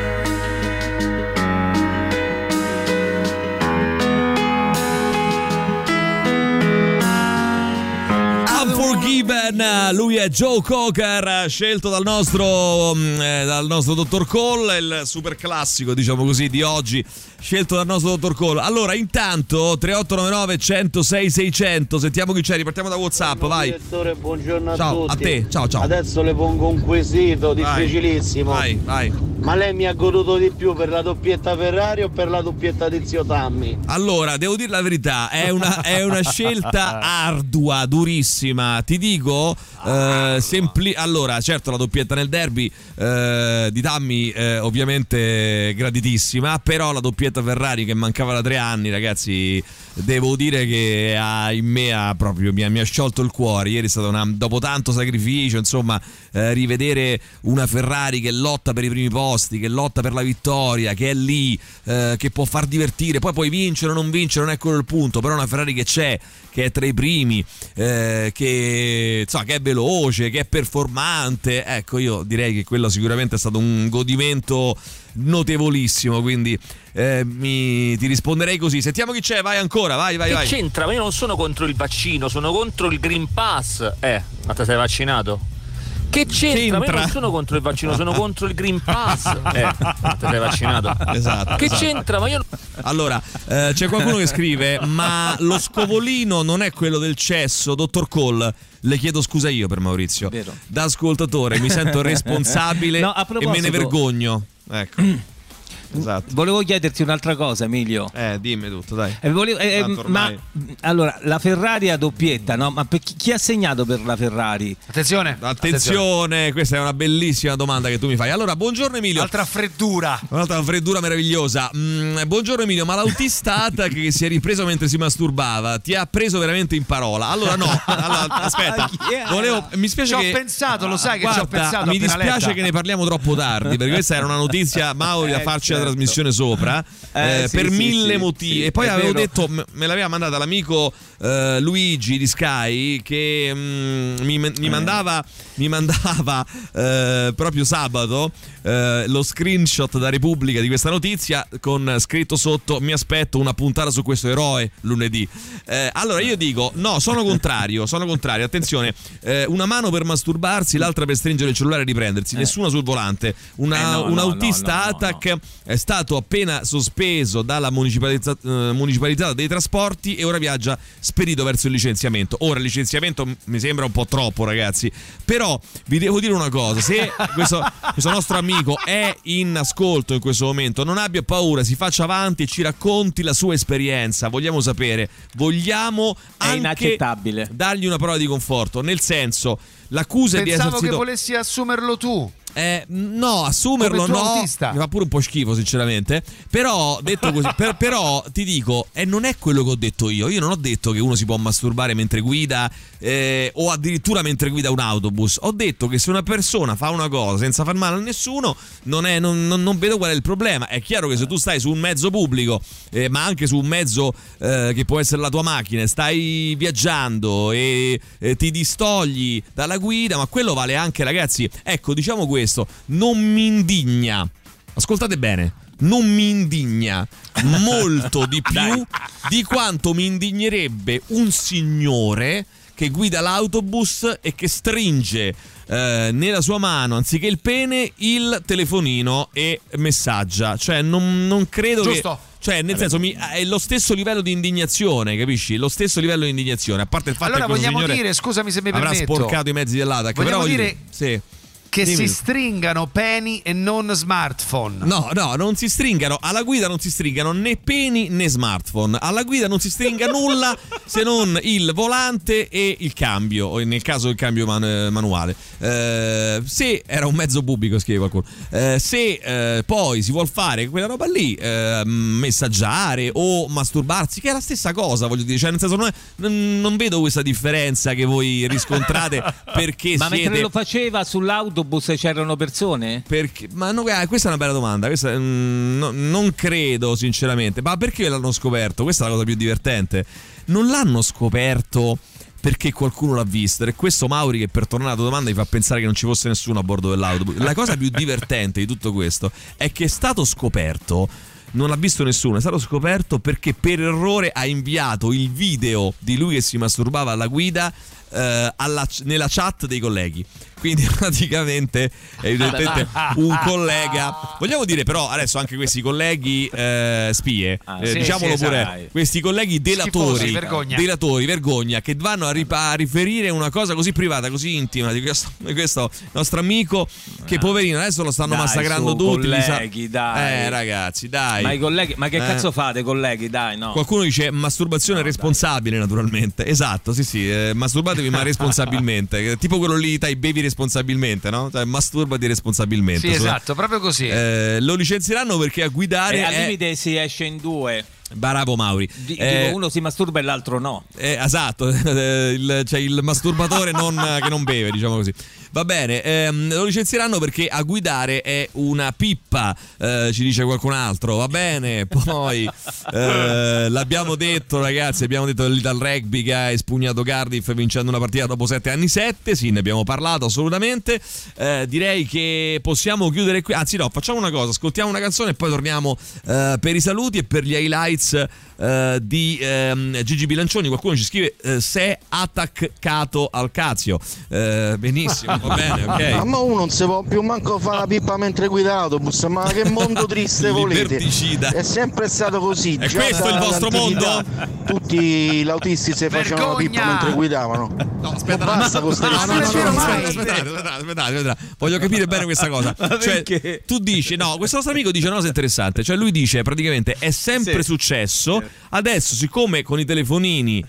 Speaker 3: Unforgiven, lui è Joe Cocker, scelto dal nostro Dr. Cole, il super classico, diciamo così, di oggi, scelto dal nostro Dr. Cole. Allora, intanto 3899 106 600, sentiamo chi c'è, ripartiamo da WhatsApp, vai.
Speaker 13: Direttore, buongiorno a
Speaker 3: tutti. Ciao, a te, ciao.
Speaker 13: Adesso le pongo un quesito difficilissimo.
Speaker 3: Vai.
Speaker 13: Ma lei mi ha goduto di più per la doppietta Ferrari o per la doppietta di Zio Tammy?
Speaker 3: Allora, devo dire la verità, è una scelta ardua, durissima. Ti dico, allora, certo, la doppietta nel derby di Tammy ovviamente graditissima, però la doppietta Ferrari che mancava da 3 anni, ragazzi, devo dire che mi ha sciolto il cuore. Ieri è stata dopo tanto sacrificio, insomma, rivedere una Ferrari che lotta per i primi posti, che lotta per la vittoria, che è lì, che può far divertire, poi puoi vincere o non vincere, non è quello il punto, però una Ferrari che c'è, che è tra i primi, che è veloce, che è performante. Ecco, io direi che quello sicuramente è stato un godimento notevolissimo, quindi ti risponderei così. Sentiamo chi c'è, vai ancora, vai.
Speaker 14: Che c'entra? Ma io non sono contro il vaccino, sono contro il Green Pass. Ma te sei vaccinato? Che c'entra? Ma io non sono contro il vaccino, sono contro il Green Pass. Te sei vaccinato?
Speaker 3: Esatto.
Speaker 14: Che c'entra? Ma io...
Speaker 3: Allora, c'è qualcuno che scrive: ma lo scovolino non è quello del cesso, Dr. Cole? Le chiedo scusa io per Maurizio.
Speaker 20: Vero.
Speaker 3: Da ascoltatore mi sento responsabile e me ne vergogno. Ecco. Esatto.
Speaker 20: Volevo chiederti un'altra cosa, Emilio.
Speaker 3: Dimmi tutto, dai.
Speaker 20: Ma allora, la Ferrari a doppietta, no? Ma chi ha segnato per la Ferrari?
Speaker 3: Attenzione, questa è una bellissima domanda che tu mi fai. Allora, buongiorno Emilio.
Speaker 8: Un'altra freddura
Speaker 3: meravigliosa. Buongiorno Emilio, ma l'autista che si è ripreso mentre si masturbava ti ha preso veramente in parola? Allora no, aspetta. Mi spiace
Speaker 8: ci ho pensato, lo sai che ci ho pensato.
Speaker 3: Mi dispiace che ne parliamo troppo tardi, perché questa era una notizia, Mauri, da farci trasmissione sopra per mille motivi. E poi avevo detto, me l'aveva mandata l'amico Luigi di Sky, che mi mandava proprio sabato lo screenshot da Repubblica di questa notizia con scritto sotto: mi aspetto una puntata su questo eroe lunedì. Allora io dico no, sono contrario, attenzione, una mano per masturbarsi, l'altra per stringere il cellulare e riprendersi, nessuna sul volante. Un autista ATAC è stato appena sospeso dalla municipalizzata dei trasporti e ora viaggia spedito verso il licenziamento. Ora il licenziamento mi sembra un po' troppo, ragazzi, però vi devo dire una cosa: se questo nostro amico è in ascolto in questo momento, non abbia paura, si faccia avanti e ci racconti la sua esperienza. Vogliamo sapere, vogliamo anche
Speaker 14: inaccettabile
Speaker 3: dargli una prova di conforto, nel senso, l'accusa è di essere
Speaker 8: Pensavo che volessi assumerlo tu.
Speaker 3: No, assumerlo no,
Speaker 8: autista.
Speaker 3: mi fa pure un po' schifo sinceramente. Però detto così, però ti dico, non è quello che ho detto io. Io non ho detto che uno si può masturbare mentre guida o addirittura mentre guida un autobus. Ho detto che se una persona fa una cosa senza far male a nessuno, non vedo qual è il problema. È chiaro che se tu stai su un mezzo pubblico, ma anche su un mezzo che può essere la tua macchina, stai viaggiando e ti distogli dalla guida, ma quello vale anche, ragazzi, ecco, diciamo questo, non mi indigna, ascoltate bene, non mi indigna molto di più di quanto mi indignerebbe un signore che guida l'autobus e che stringe nella sua mano, anziché il pene, il telefonino e messaggia. Cioè non credo
Speaker 8: Giusto.
Speaker 3: che... Cioè, nel senso, è lo stesso livello di indignazione, capisci? Lo stesso livello di indignazione. A parte il fatto
Speaker 8: allora
Speaker 3: che questo
Speaker 8: vogliamo
Speaker 3: signore
Speaker 8: dire, scusami se mi
Speaker 3: avrà
Speaker 8: permetto,
Speaker 3: sporcato i mezzi dell'ATAC.
Speaker 8: Vogliamo
Speaker 3: però
Speaker 8: dire
Speaker 3: sì.
Speaker 8: che
Speaker 3: Dimmi.
Speaker 8: si stringano peni e non smartphone.
Speaker 3: No, non si stringano. Alla guida non si stringano né peni né smartphone. Alla guida non si stringa nulla se non il volante e il cambio, o nel caso il cambio manuale. Se era un mezzo pubblico, scrive qualcuno, se poi si vuol fare quella roba lì, messaggiare o masturbarsi, che è la stessa cosa, voglio dire, cioè nel senso non vedo questa differenza che voi riscontrate perché
Speaker 14: ma
Speaker 3: siete...
Speaker 14: mentre lo faceva sull'autobus c'erano persone?
Speaker 3: Perché? Ma no, questa è una bella domanda. Questa, non credo sinceramente. Ma perché l'hanno scoperto? Questa è la cosa più divertente. Non l'hanno scoperto perché qualcuno l'ha visto. E questo, Mauri, che per tornare alla tua domanda mi fa pensare che non ci fosse nessuno a bordo dell'autobus. La cosa più divertente di tutto questo è che è stato scoperto, non l'ha visto nessuno, è stato scoperto perché per errore ha inviato il video di lui che si masturbava alla guida nella chat dei colleghi. Quindi praticamente evidentemente un collega, vogliamo dire però adesso anche questi colleghi spie, diciamolo pure, questi colleghi delatori, vergogna, che vanno a riferire una cosa così privata, così intima di questo nostro amico, che poverino adesso lo stanno massacrando tutti.
Speaker 14: Colleghi, dai.
Speaker 3: Ragazzi, dai.
Speaker 14: Ma i colleghi, ma che cazzo fate, colleghi, dai, no.
Speaker 3: Qualcuno dice masturbazione responsabile, naturalmente. Esatto, sì, masturbatevi ma responsabilmente. Tipo quello lì, dai, bevi responsabilmente, no? Cioè, masturbati responsabilmente.
Speaker 8: Sì, esatto, proprio così.
Speaker 3: Lo licenzieranno perché a guidare
Speaker 14: al limite si esce in due.
Speaker 3: Bravo Mauri.
Speaker 14: Dico, uno si masturba e l'altro no.
Speaker 3: Esatto, c'è il masturbatore che non beve, diciamo così. Va bene, lo licenzieranno perché a guidare è una pippa, ci dice qualcun altro. Va bene, poi l'abbiamo detto, ragazzi, abbiamo detto dal rugby che ha espugnato Cardiff vincendo una partita dopo 7 anni 7. Sì, ne abbiamo parlato assolutamente. Direi che possiamo chiudere qui. Anzi no, facciamo una cosa, ascoltiamo una canzone e poi torniamo per i saluti e per gli highlights di Gigi Bilancioni. Qualcuno ci scrive se è attaccato al cazio. Benissimo, va bene, ok.
Speaker 13: Ma uno non si può più manco fare la pippa mentre guida l'autobus. Ma che mondo triste volete? È sempre stato così.
Speaker 3: È questo il vostro mondo?
Speaker 13: Tutti gli autisti si facevano la pippa mentre guidavano.
Speaker 3: No, aspetta,
Speaker 13: non basta con queste restrizioni.
Speaker 3: Aspetta. Voglio capire bene questa cosa. Cioè, tu dici, no, questo nostro amico dice una cosa interessante. Cioè, lui dice praticamente è sempre successo. Adesso, siccome con i telefonini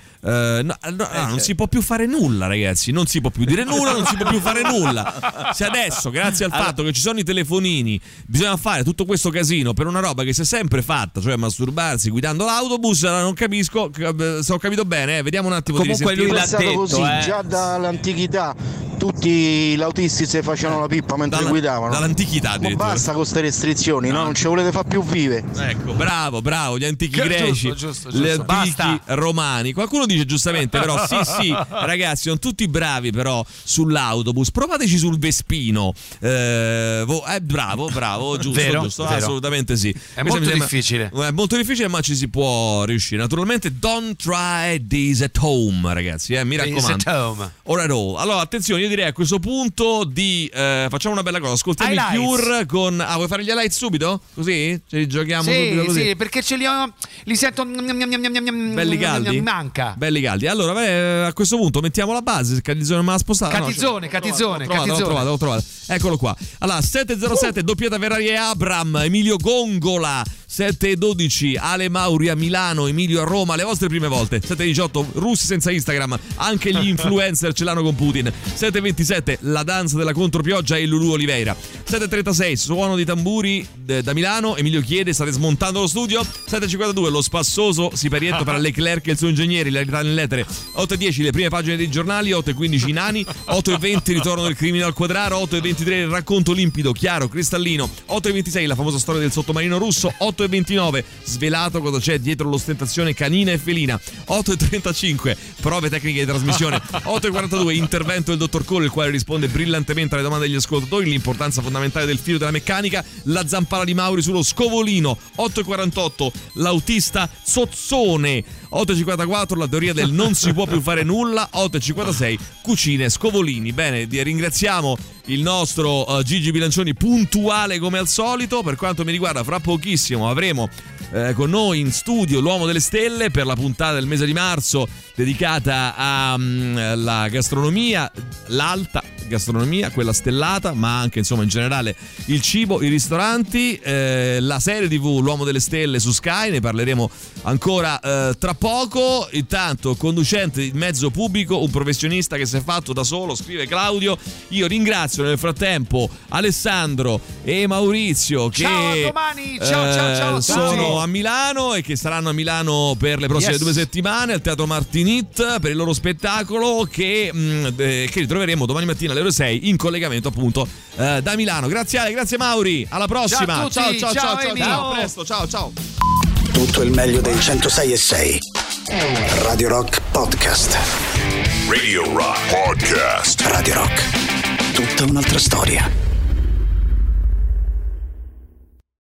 Speaker 3: non si può più fare nulla, ragazzi, non si può più dire nulla, non si può più fare nulla. Se adesso, grazie al fatto che ci sono i telefonini, bisogna fare tutto questo casino per una roba che si è sempre fatta, cioè masturbarsi guidando l'autobus, non capisco se ho capito bene, vediamo un attimo.
Speaker 14: Comunque lui l'ha detto,
Speaker 13: così già dall'antichità. tutti gli autisti si facevano la pippa mentre guidavano.
Speaker 3: Dall'antichità
Speaker 13: ma basta con queste restrizioni, no? Non ci volete far più vive.
Speaker 3: Ecco, bravo, gli antichi greci,
Speaker 8: giusto,
Speaker 3: gli antichi
Speaker 8: basta.
Speaker 3: romani. Qualcuno dice giustamente, però sì, ragazzi, sono tutti bravi però sull'autobus. Provateci sul Vespino. Bravo, giusto,
Speaker 8: vero.
Speaker 3: assolutamente sì.
Speaker 8: È molto difficile.
Speaker 3: È molto difficile, ma ci si può riuscire. Naturalmente, don't try this at home, ragazzi, mi raccomando. Ora no. Allora, attenzione, io direi a questo punto di facciamo una bella cosa. Ascoltiamo i Cure con. Vuoi fare gli highlights subito? Così? Ce li giochiamo subito così?
Speaker 8: Sì, perché li sento
Speaker 3: belli caldi.
Speaker 8: Mi manca.
Speaker 3: Belli caldi. Allora, a questo punto mettiamo la base. Catizzone me l'ha spostata.
Speaker 8: Catizzone.
Speaker 3: L'ho trovato. Eccolo qua. Allora, 7:07, doppiata Ferrari e Abram, Emilio Gongola. 7:12 Ale Mauri a Milano, Emilio a Roma, le vostre prime volte. 7:18 russi senza Instagram, anche gli influencer ce l'hanno con Putin. 7:27 la danza della contropioggia e Lulù Oliveira. 7:36 suono di tamburi da Milano, Emilio chiede state smontando lo studio. 7:52 lo spassoso siparietto tra Leclerc e il suo ingegnere, ilarità nell'etere. 8:10 le prime pagine dei giornali. 8:15 i nani. 8:20 ritorno del crimine al quadraro. 8:23 il racconto limpido, chiaro, cristallino. 8:26 la famosa storia del sottomarino russo. 8:29 svelato cosa c'è dietro l'ostentazione canina e felina. 8:35 prove tecniche di trasmissione. 8:42 intervento del dottor Cole, il quale risponde brillantemente alle domande degli ascoltatori, l'importanza fondamentale del filo della meccanica, la zampara di Mauri sullo scovolino. 8:48 l'autista zozzone. 8:54 la teoria del non si può più fare nulla. 8:56 cucine scovolini. Bene, ringraziamo il nostro Gigi Bilancioni, puntuale come al solito. Per quanto mi riguarda, fra pochissimo avremo con noi in studio l'Uomo delle Stelle per la puntata del mese di marzo dedicata alla gastronomia, l'alta gastronomia, quella stellata, ma anche insomma in generale il cibo, i ristoranti, la serie TV L'Uomo delle Stelle su Sky, ne parleremo ancora tra poco. Intanto conducente di mezzo pubblico, un professionista che si è fatto da solo, scrive Claudio. Io ringrazio nel frattempo Alessandro e Maurizio che
Speaker 8: domani. Ciao.
Speaker 3: sono a Milano e che saranno a Milano per le prossime 2 settimane al Teatro Martinit per il loro spettacolo che ritroveremo domani mattina alle ore 6 in collegamento appunto da Milano. Grazie Ale, grazie Mauri, alla prossima. Ciao, a presto, ciao.
Speaker 1: Tutto il meglio dei 106.6 Radio Rock Podcast.
Speaker 2: Radio Rock Podcast.
Speaker 1: Radio Rock, tutta un'altra storia.